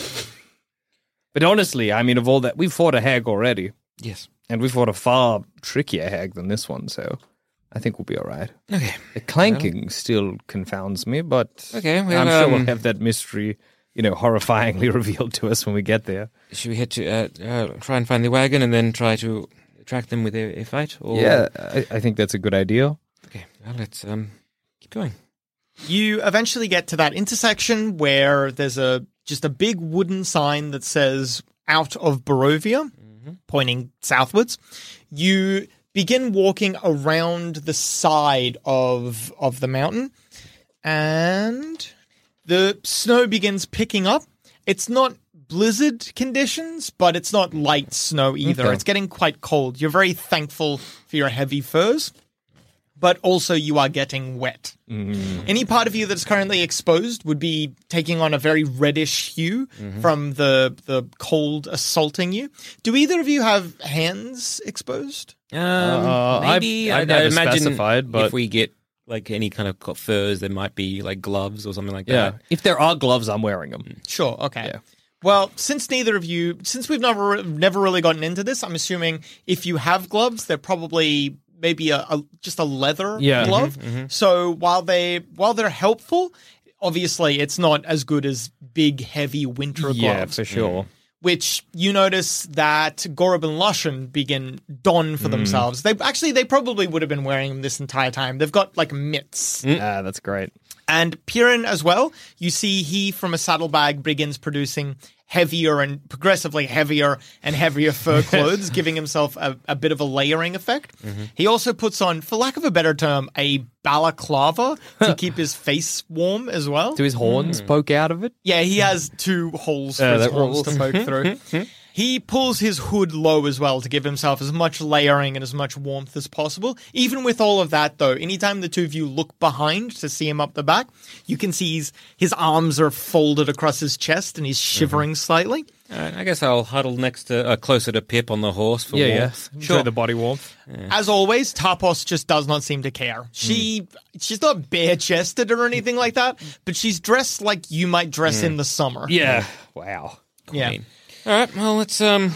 But honestly, I mean, of all that, we've fought a hag already. Yes. And we fought a far trickier hag than this one, so I think we'll be all right. Okay. The clanking still confounds me, but okay, well, I'm sure we'll have that mystery, horrifyingly revealed to us when we get there. Should we head to try and find the wagon and then try to attract them with a fight? Or... Yeah, I think that's a good idea. Okay, well, let's keep going. You eventually get to that intersection where there's just a big wooden sign that says "Out of Barovia," pointing southwards. You begin walking around the side of the mountain, and the snow begins picking up. It's not blizzard conditions, but it's not light snow either. Okay. It's getting quite cold. You're very thankful for your heavy furs, but also you are getting wet. Any part of you that's currently exposed would be taking on a very reddish hue from the cold assaulting you. Do either of you have hands exposed? Maybe. I've I never imagine specified, but if we get like any kind of furs, there might be like gloves or something like yeah. that. If there are gloves, I'm wearing them. Sure, okay. Yeah. Well, since we've never really gotten into this, I'm assuming if you have gloves, they're probably maybe just a leather glove. So while they're helpful, obviously it's not as good as big, heavy winter gloves. Yeah, for sure. Which you notice that Gorob and Lushan begin don for themselves. They probably would have been wearing them this entire time. They've got like mitts. That's great. And Piran as well, you see he from a saddlebag begins producing heavier and progressively heavier and heavier fur clothes, giving himself a bit of a layering effect. He also puts on, for lack of a better term, a balaclava to keep his face warm as well. Do his horns poke out of it? Yeah, he has 2 holes for his horns to poke through. He pulls his hood low as well to give himself as much layering and as much warmth as possible. Even with all of that, though, anytime the two of you look behind to see him up the back, you can see his arms are folded across his chest and he's shivering slightly. I guess I'll huddle closer to Pip on the horse for warmth. Yeah. Sure, the body warmth. Yeah. As always, Tarpos just does not seem to care. She's not bare-chested or anything like that, but she's dressed like you might dress in the summer. Yeah. Wow. Yeah. All right, well, let's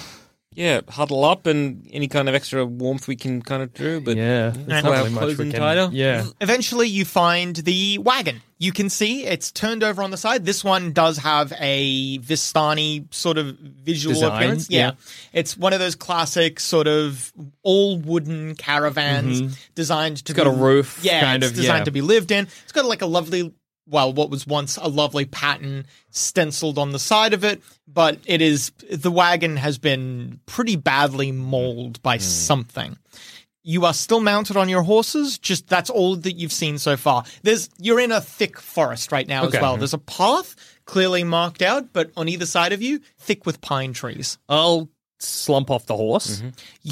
huddle up and any kind of extra warmth we can kind of do. But Yeah, we'll pull our clothes in tighter. Yeah. Eventually, you find the wagon. You can see it's turned over on the side. This one does have a Vistani sort of visual Design, appearance. yeah. It's one of those classic sort of all wooden caravans designed to It's got a roof, Yeah, kind it's of, designed yeah. to be lived in. It's got like a lovely, well, what was once a lovely pattern stenciled on the side of it, but the wagon has been pretty badly mauled by something. You are still mounted on your horses, just that's all that you've seen so far. You're in a thick forest right now as well. There's a path clearly marked out, but on either side of you, thick with pine trees. I'll slump off the horse.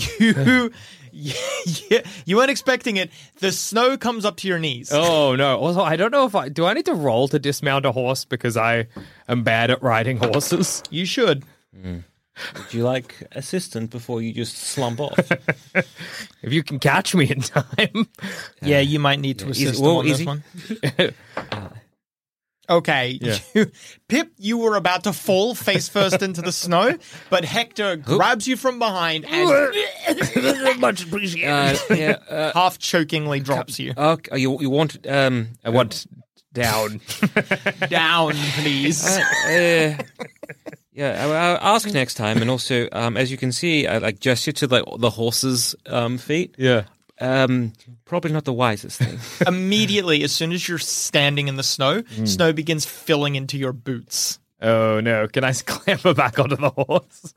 You weren't expecting it. The snow comes up to your knees. Oh, no. Also, I don't know if do I need to roll to dismount a horse because I am bad at riding horses? You should. Would you like assistance before you just slump off? If you can catch me in time. Yeah, you might need to assist him on this one. Okay. Yeah. Pip, you were about to fall face first into the snow, but Hector grabs you from behind and Much appreciated. half chokingly drops you. Okay, you want? I want down. Down, please. I'll ask next time. And also, as you can see, I gesture to the horse's feet. Yeah. Probably not the wisest thing. Immediately, as soon as you're standing in the snow, snow begins filling into your boots. Oh, no. Can I clamber back onto the horse?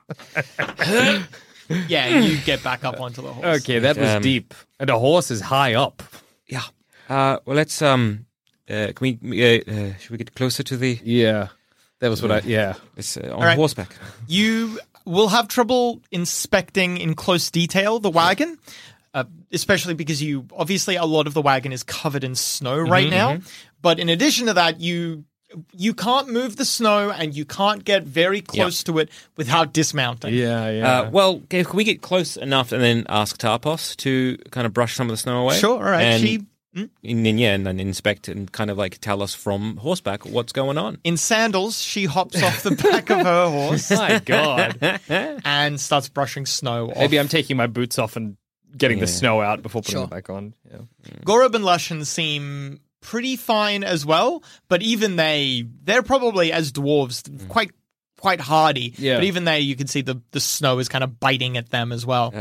Yeah, you get back up onto the horse. Okay, that was deep. And the horse is high up. Yeah. Well, let's can we should we get closer to the? Yeah. That was what It's on right. horseback. You will have trouble inspecting in close detail the wagon, especially because obviously a lot of the wagon is covered in snow right now. But in addition to that, you can't move the snow and you can't get very close to it without dismounting. Yeah. Well, can we get close enough and then ask Tarpos to kind of brush some of the snow away? Sure, all right. And then inspect and kind of tell us from horseback what's going on. In sandals, she hops off the back of her horse. My God. And starts brushing snow off. Maybe I'm taking my boots off and getting the snow out before putting them back on. Yeah. Gorob and Lushan seem pretty fine as well, but even they're probably, as dwarves, quite hardy. Yeah. But even you can see the snow is kind of biting at them as well.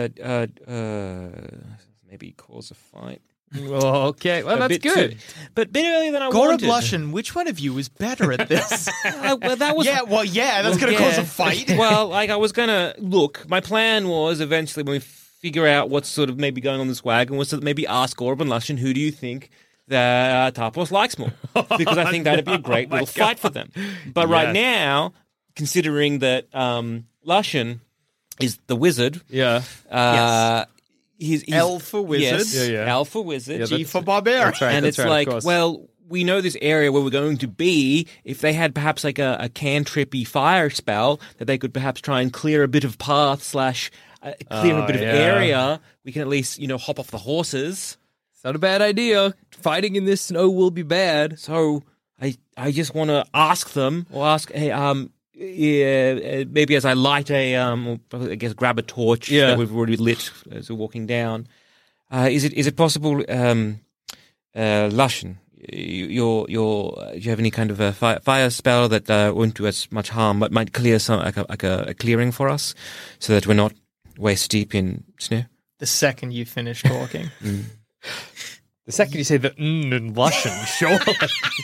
Maybe cause a fight. Okay, well, that's good. But a bit earlier than I Gorob, wanted. Lushan, which one of you is better at this? Well, that was... that's going to cause a fight. Well, I was going to... Look, my plan was eventually when we figure out what's sort of maybe going on this wagon was to maybe ask Gorob and Lushan, who do you think that Tarpos likes more? Because I think that'd be a great little fight for them. But right now, considering that Lushan is the wizard... Yeah. He's L for wizard. Yes, L for wizard. G for barbarian. That's right. And that's it's right, well, we know this area where we're going to be. If they had perhaps a cantrippy fire spell that they could perhaps try and clear a bit of path / clear a bit of area, we can at least, hop off the horses. It's not a bad idea. Fighting in this snow will be bad. So I just want to ask them, or ask, hey, maybe as I light I guess grab a torch that we've already lit as we're walking down. Is it possible, Lushan, do you have any kind of a fire spell that won't do as much harm, but might clear some a clearing for us, so that we're not waist deep in snow? The second you finish talking. The second you say the in Lushan, surely.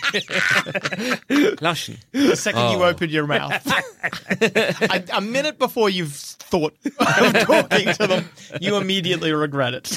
Lushan. The second you open your mouth. A minute before you've thought of talking to them, you immediately regret it.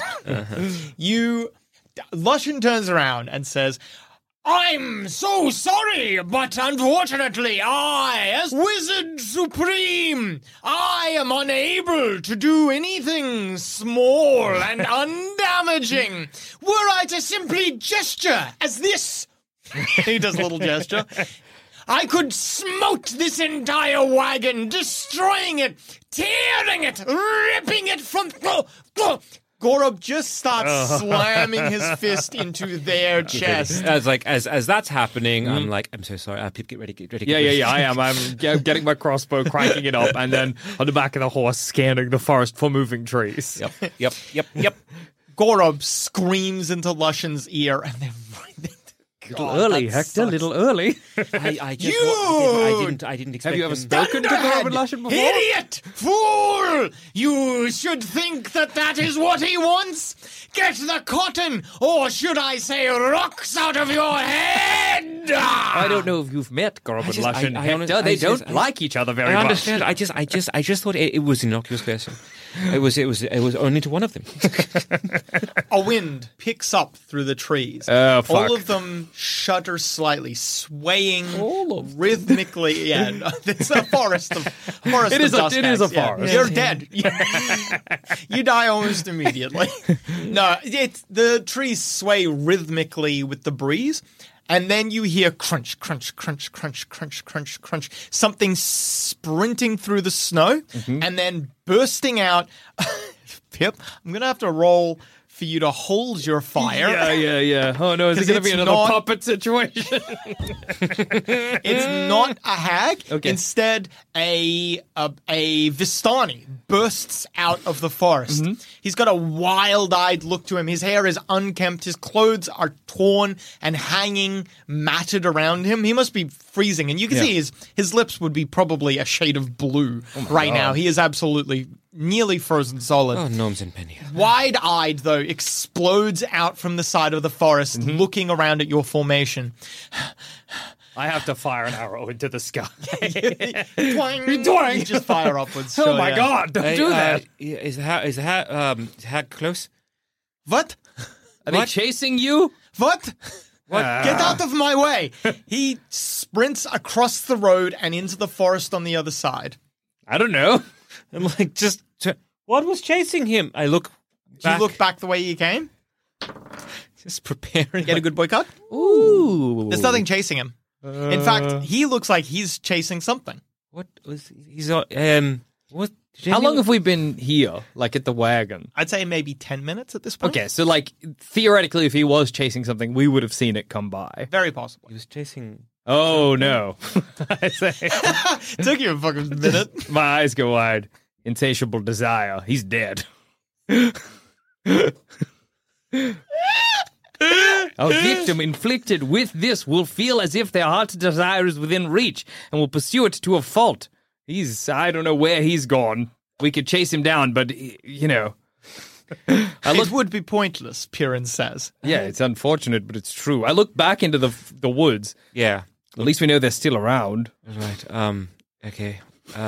Lushan turns around and says, I'm so sorry, but unfortunately I, as Wizard Supreme, I am unable to do anything small and undamaging. Were I to simply gesture as this, he does a little gesture, I could smote this entire wagon, destroying it, tearing it, ripping it from... Gorob just starts slamming his fist into their chest. As that's happening, I'm like, I'm so sorry. Pip, get ready. Yeah, I am. I'm getting my crossbow, cranking it up, and then on the back of the horse, scanning the forest for moving trees. Yep. Gorob screams into Lushan's ear, and then Little early, Hector. Little early. I didn't expect. Have you ever him. spoken to Gorob and Lushan before? Idiot! Fool! You should think that is what he wants. Get the cotton, or should I say rocks out of your head! I don't know if you've met Gorob and Lushan, Hector. They don't like each other very much. I understand. I just thought it was an innocuous question. It was only to one of them. A wind picks up through the trees. Oh, fuck. All of them shudder slightly, swaying rhythmically. Yeah, no, it's a forest of It is dust a bags. forest. You're dead. You die almost immediately. No, the trees sway rhythmically with the breeze. And then you hear crunch, crunch, crunch, crunch, crunch, crunch, crunch. Something sprinting through the snow and then bursting out. Pip, I'm going to have to roll for you to hold your fire. Yeah. Oh, no, is it going to be another puppet situation? It's not a hag. Okay. Instead, a Vistani bursts out of the forest. He's got a wild-eyed look to him. His hair is unkempt. His clothes are torn and hanging, matted around him. He must be freezing. And you can see his lips would be probably a shade of blue right now. He is absolutely nearly frozen solid. Oh, gnomes and penny. Wide-eyed, though, explodes out from the side of the forest, looking around at your formation. I have to fire an arrow into the sky. Twang. You just fire upwards. Oh my God! Don't do that. Is the hag close? What? Are they chasing you? What? Get out of my way! He sprints across the road and into the forest on the other side. I don't know. I'm like, what was chasing him? I look back. You look back the way you came? Just preparing. Get a good boy card? Ooh. There's nothing chasing him. In fact, he looks like he's chasing something. What was he's what? How long have we been here, like at the wagon? I'd say maybe 10 minutes at this point. Okay, so like theoretically, if he was chasing something, we would have seen it come by. Very possibly. He was chasing. Oh no! I say, took you a fucking minute. My eyes go wide. Insatiable desire. He's dead. A victim inflicted with this will feel as if their heart's desire is within reach and will pursue it to a fault. I don't know where he's gone. We could chase him down, but, you know. It would be pointless, Piran says. Yeah, it's unfortunate, but it's true. I look back into the woods. Yeah. At least we know they're still around. Right. Okay.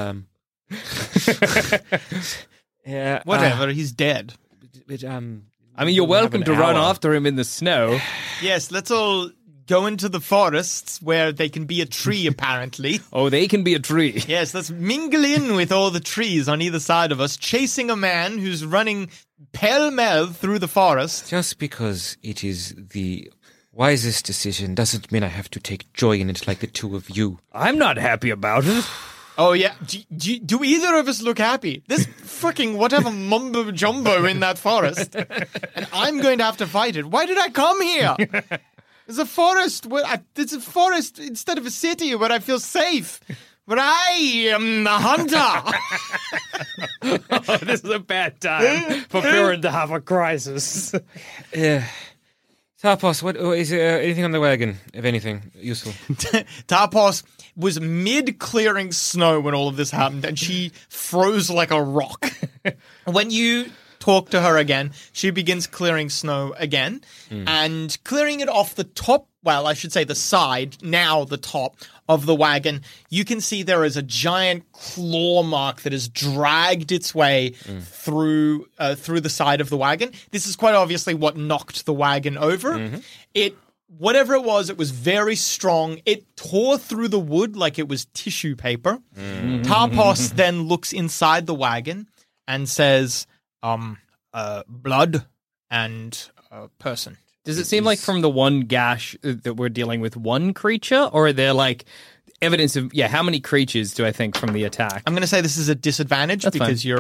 Yeah. Whatever, he's dead. But, I mean, you're welcome to run after him in the snow. Yes, let's all go into the forests where they can be a tree, apparently. Oh, they can be a tree. Yes, let's mingle in with all the trees on either side of us, chasing a man who's running pell-mell through the forest. Just because it is the wisest decision doesn't mean I have to take joy in it like the two of you. I'm not happy about it. Oh, yeah. Do either of us look happy? This fucking whatever mumbo-jumbo in that forest. And I'm going to have to fight it. Why did I come here? It's a forest. It's a forest instead of a city where I feel safe. But I am the hunter. Oh, this is a bad time for Piran to have a crisis. Yeah. Tarpos, what is there anything on the wagon, if anything, useful? Tarpos was mid-clearing snow when all of this happened, and she froze like a rock. When you talk to her again, she begins clearing snow again, and clearing it off the top, well, I should say the side, now the top of the wagon, you can see there is a giant claw mark that has dragged its way through the side of the wagon. This is quite obviously what knocked the wagon over. Whatever it was very strong. It tore through the wood like it was tissue paper. Tarpos then looks inside the wagon and says, blood and person. Does it seem like from the one gash that we're dealing with one creature, or are there like evidence of, how many creatures do I think from the attack? I'm going to say this is a disadvantage because you're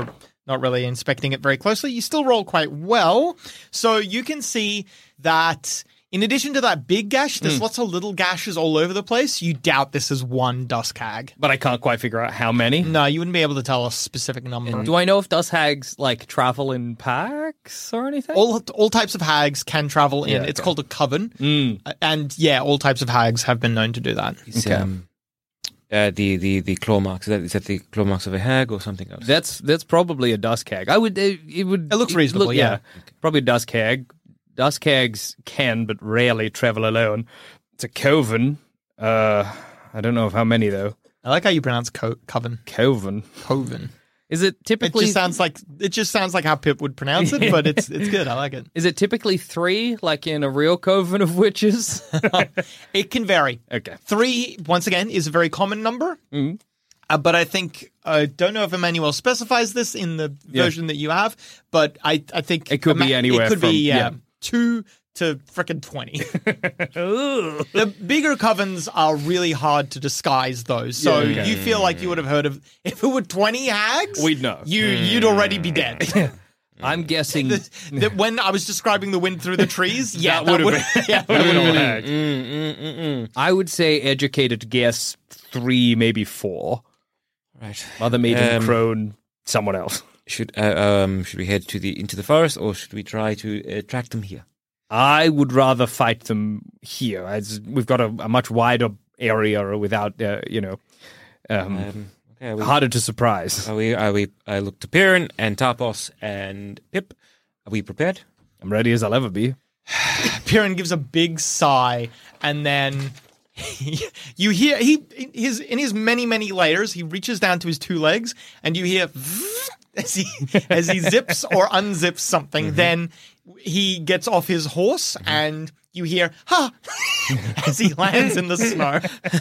not really inspecting it very closely. You still roll quite well. So you can see that in addition to that big gash, there's lots of little gashes all over the place. You doubt this is one dust hag. But I can't quite figure out how many. No, you wouldn't be able to tell a specific number. Do I know if dust hags like travel in packs or anything? All types of hags can travel in. It's called a coven. And yeah, all types of hags have been known to do that. The claw marks. Is that the claw marks of a hag or something else? That's probably a dust hag. It looks reasonable, yeah. Probably a dust hag. Dust hags can but rarely travel alone. It's a coven. I don't know of how many though. I like how you pronounce coven. Coven. Is it typically? It just sounds like how Pip would pronounce it, but it's good. I like it. Is it typically 3, like in a real coven of witches? It can vary. Okay. 3, once again, is a very common number. But I think I don't know if Emmanuel specifies this in the version that you have, but I think it could be anywhere. It could be 2 to frickin' 20. The bigger covens are really hard to disguise, though. So you feel like you would have heard of if it were 20 hags. We'd know. You'd already be dead. I'm guessing that when I was describing the wind through the trees, that would have been hags. I would say educated guess 3, maybe 4. Right. Mother Maiden, crone, someone else. Should we head into the forest, or should we try to track them here? I would rather fight them here, as we've got a much wider area without, harder to surprise. I look to Piran and Tarpos and Pip. Are we prepared? I'm ready as I'll ever be. Piran gives a big sigh, and then you hear in his many layers, he reaches down to his 2 legs, and you hear as he zips or unzips something. Then he gets off his horse, and you hear "ha" as he lands in the snow.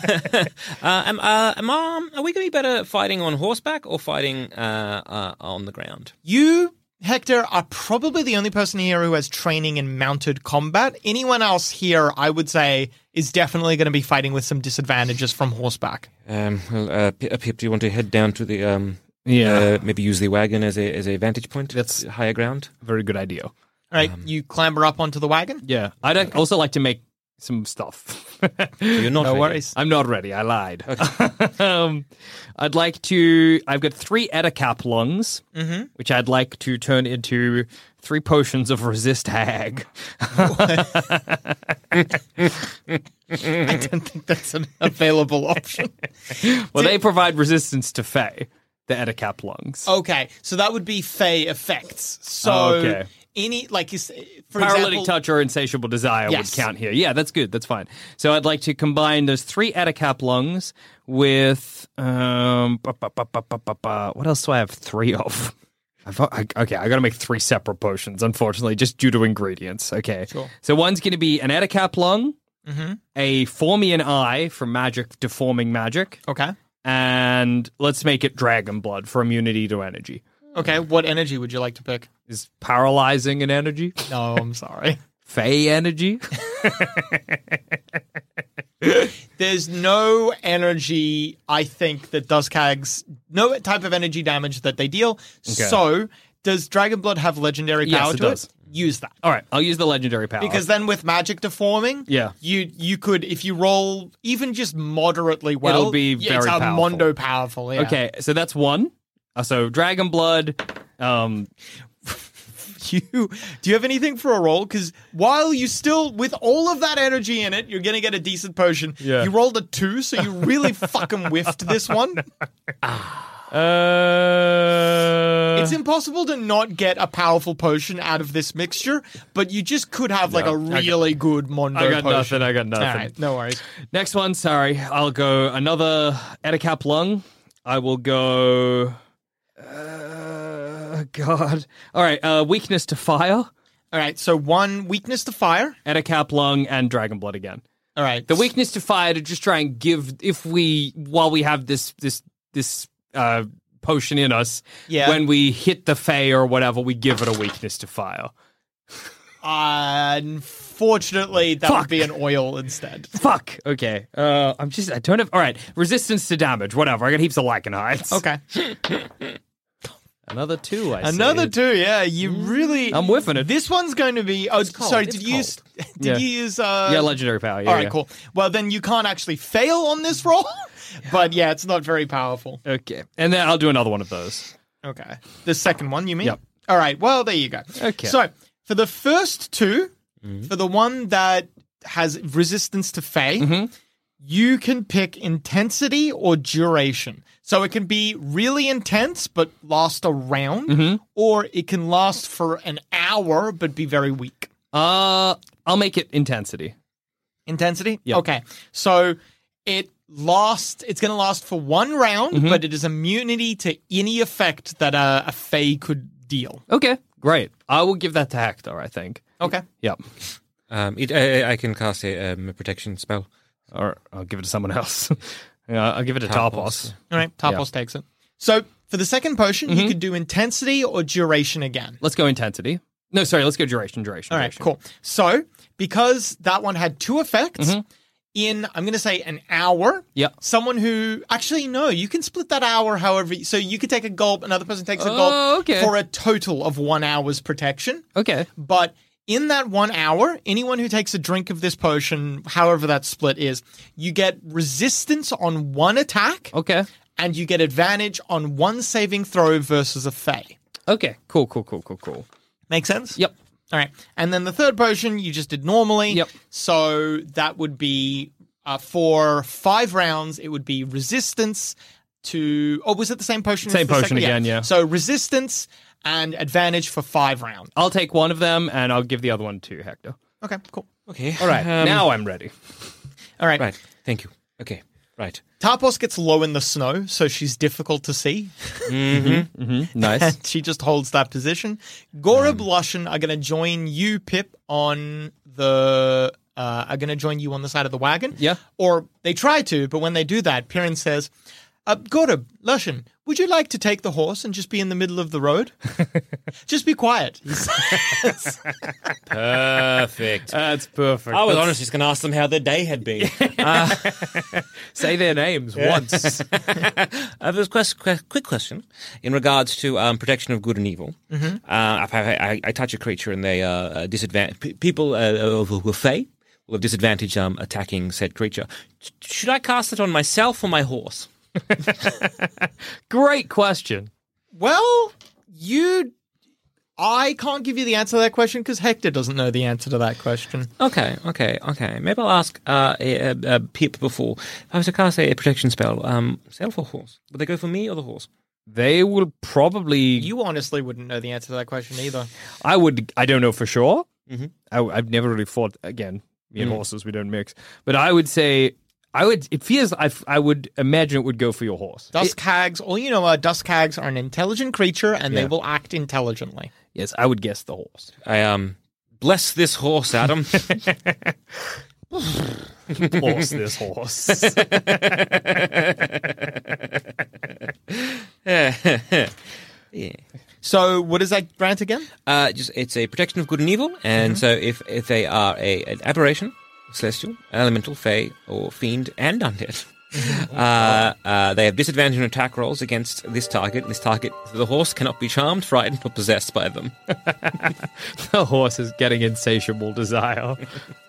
Are we going to be better fighting on horseback or fighting on the ground? You, Hector, are probably the only person here who has training in mounted combat. Anyone else here, I would say, is definitely going to be fighting with some disadvantages from horseback. Pip, do you want to head down to the maybe use the wagon as a vantage point? That's higher ground. Very good idea. All right, you clamber up onto the wagon? Yeah. I'd also like to make some stuff. You're not ready. Worries. I'm not ready. I lied. Okay. I've got 3 Ettercap lungs, which I'd like to turn into 3 potions of resist hag. I don't think that's an available option. Well, they provide resistance to Fey, the Ettercap lungs. Okay, so that would be Fey effects. So any, like, for Paralytic example, touch or insatiable desire would count here. Yeah, that's good. That's fine. So I'd like to combine those 3 Ettercap lungs with what else do I have 3 of? I got to make 3 separate potions, unfortunately, just due to ingredients. Okay. Sure. So one's going to be an Ettercap lung, a Formian eye for magic, deforming magic. Okay. And let's make it dragon blood for immunity to energy. Okay, what energy would you like to pick? Is paralyzing an energy? No, I'm sorry. Fey energy? There's no energy, I think, that Duskhags, no type of energy damage that they deal. Okay. So, does Dragon Blood have legendary power to it? Use that. All right, I'll use the legendary power. Because then with magic deforming, you could, if you roll even just moderately well, it'll be very powerful. Mondo powerful, yeah. Okay, so that's 1. So Dragon Blood. Do you have anything for a roll? Because while you still, with all of that energy in it, you're going to get a decent potion. Yeah. You rolled a 2, so you really fucking whiffed this one. It's impossible to not get a powerful potion out of this mixture, but you just could have like a really good Mondo potion. I got nothing. All right, no worries. Next one, sorry. I'll go another Ettercap lung. I will go... God. All right, weakness to fire. All right, so 1 weakness to fire. Ettercap lung and Dragon Blood again. All right. The weakness to fire to just try and give, while we have this potion in us, when we hit the Fey or whatever, we give it a weakness to fire. Unfortunately, that would be an oil instead. Fuck. Okay. I don't have. All right. Resistance to damage. Whatever. I got heaps of Lycanhides. Okay. Another 2, I see. Another 2, yeah. You really... I'm whiffing it. This one's going to be... Oh, sorry, did you use... Did you use... Yeah, legendary power. Yeah, all right, cool. Well, then you can't actually fail on this roll. But yeah, it's not very powerful. Okay. And then I'll do another one of those. Okay. The second one, you mean? Yep. All right, well, there you go. Okay. So, for the first 2, for the one that has resistance to Fey, you can pick intensity or duration. So it can be really intense but last a round, or it can last for an hour but be very weak. I'll make it intensity. Intensity? Yep. Okay. So it's going to last for 1 round, but it is immunity to any effect that a Fey could deal. Okay, great. I will give that to Hector, I think. Okay. Yep. I can cast a protection spell. Or I'll give it to someone else. Yeah, I'll give it to Tarpos. All right, Tarpos takes it. So for the second potion, you could do intensity or duration again. Let's go intensity. No, sorry, let's go duration. All right, cool. So because that one had 2 effects, in, I'm going to say an hour, someone who, actually, no, you can split that hour however, so you could take a gulp, another person takes a gulp for a total of 1 hour's protection. Okay. But in that 1 hour, anyone who takes a drink of this potion, however that split is, you get resistance on 1 attack. Okay. And you get advantage on 1 saving throw versus a Fey. Okay. Cool. Make sense? Yep. All right. And then the third potion you just did normally. Yep. So that would be for 5 rounds, it would be resistance to... Oh, was it the same potion? Same potion again, yeah. So resistance and advantage for 5 rounds. I'll take one of them, and I'll give the other one to Hector. Okay, cool. Okay. All right, now I'm ready. All right. Right, thank you. Okay, right. Tarpos gets low in the snow, so she's difficult to see. Nice. And she just holds that position. Gorub, Lushan are going to join you, Pip, on the... are going to join you on the side of the wagon. Yeah. Or they try to, but when they do that, Piran says... Gorub, Lushan, would you like to take the horse and just be in the middle of the road? Just be quiet, he says. Perfect. That's perfect. I was honestly just going to ask them how their day had been. Say their names once. There's a quick question in regards to protection of good and evil. If I touch a creature and they are disadvantaged, people who are Fey will have disadvantage attacking said creature. Should I cast it on myself or my horse? Great question. Well, I can't give you the answer to that question because Hector doesn't know the answer to that question. Okay. Maybe I'll ask Pip before. If I was to cast a protection spell, self or horse? Would they go for me or the horse? They will probably... You honestly wouldn't know the answer to that question either. I don't know for sure. I've never really fought, again, me and horses, we don't mix. But I would say... I would imagine it would go for your horse. Dusk hags, all you know are dusk hags are an intelligent creature and they will act intelligently. Yes, I would guess the horse. I bless this horse, Adam. Bless this horse. Yeah. So what does that grant again? It's a protection of good and evil, and so if they are an aberration, celestial, elemental, fey, or fiend, and undead. They have disadvantage on attack rolls against this target. The horse cannot be charmed, frightened, or possessed by them. The horse is getting insatiable desire.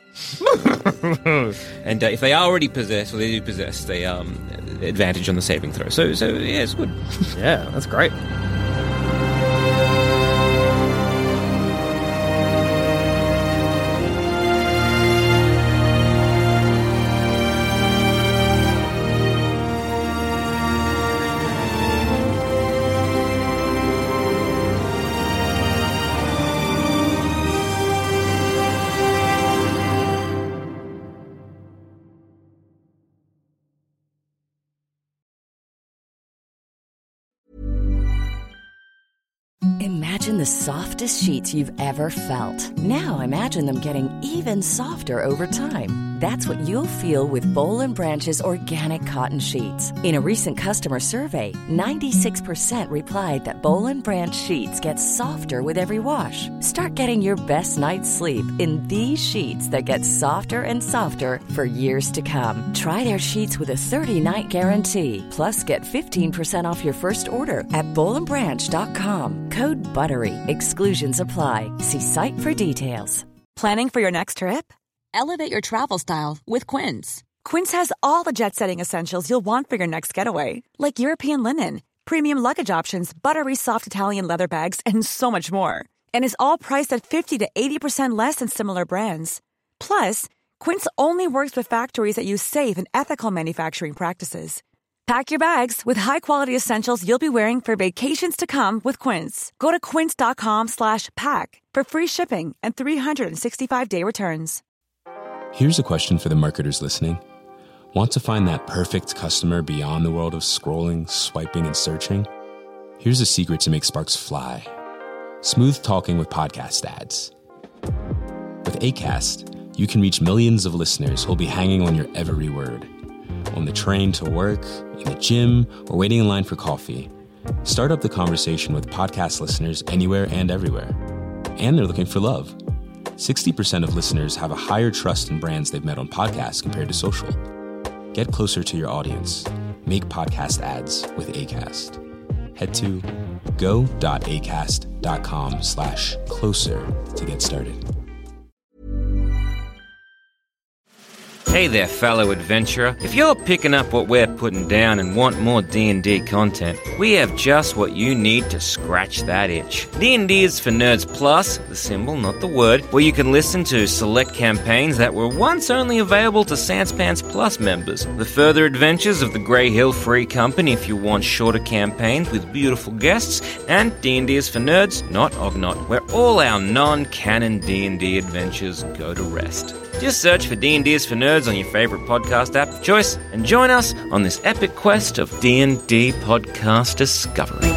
And if they are already possessed, or they do possess, they advantage on the saving throw. So yeah, it's good. Yeah, that's great. Imagine the softest sheets you've ever felt. Now imagine them getting even softer over time. That's what you'll feel with Boll & Branch's organic cotton sheets. In a recent customer survey, 96% replied that Boll & Branch sheets get softer with every wash. Start getting your best night's sleep in these sheets that get softer and softer for years to come. Try their sheets with a 30-night guarantee. Plus, get 15% off your first order at bollandbranch.com. Code BUTTERY. Exclusions apply. See site for details. Planning for your next trip? Elevate your travel style with Quince. Quince has all the jet-setting essentials you'll want for your next getaway, like European linen, premium luggage options, buttery soft Italian leather bags, and so much more. And is all priced at 50 to 80% less than similar brands. Plus, Quince only works with factories that use safe and ethical manufacturing practices. Pack your bags with high-quality essentials you'll be wearing for vacations to come with Quince. Go to quince.com/pack for free shipping and 365-day returns. Here's a question for the marketers listening. Want to find that perfect customer beyond the world of scrolling, swiping, and searching? Here's a secret to make sparks fly. Smooth talking with podcast ads. With Acast, you can reach millions of listeners who'll be hanging on your every word. On the train to work, in the gym, or waiting in line for coffee. Start up the conversation with podcast listeners anywhere and everywhere. And they're looking for love. 60% of listeners have a higher trust in brands they've met on podcasts compared to social. Get closer to your audience. Make podcast ads with Acast. Head to go.acast.com/closer to get started. Hey there, fellow adventurer. If you're picking up what we're putting down and want more D&D content, we have just what you need to scratch that itch. D&D is for Nerds Plus, the symbol, not the word, where you can listen to select campaigns that were once only available to Sanspants Plus members. The further adventures of the Grey Hill Free Company if you want shorter campaigns with beautiful guests, and D&D is for Nerds, not Ognot, where all our non-canon D&D adventures go to rest. Just search for D&D is for Nerds on your favorite podcast app of choice and join us on this epic quest of D&D podcast discovery.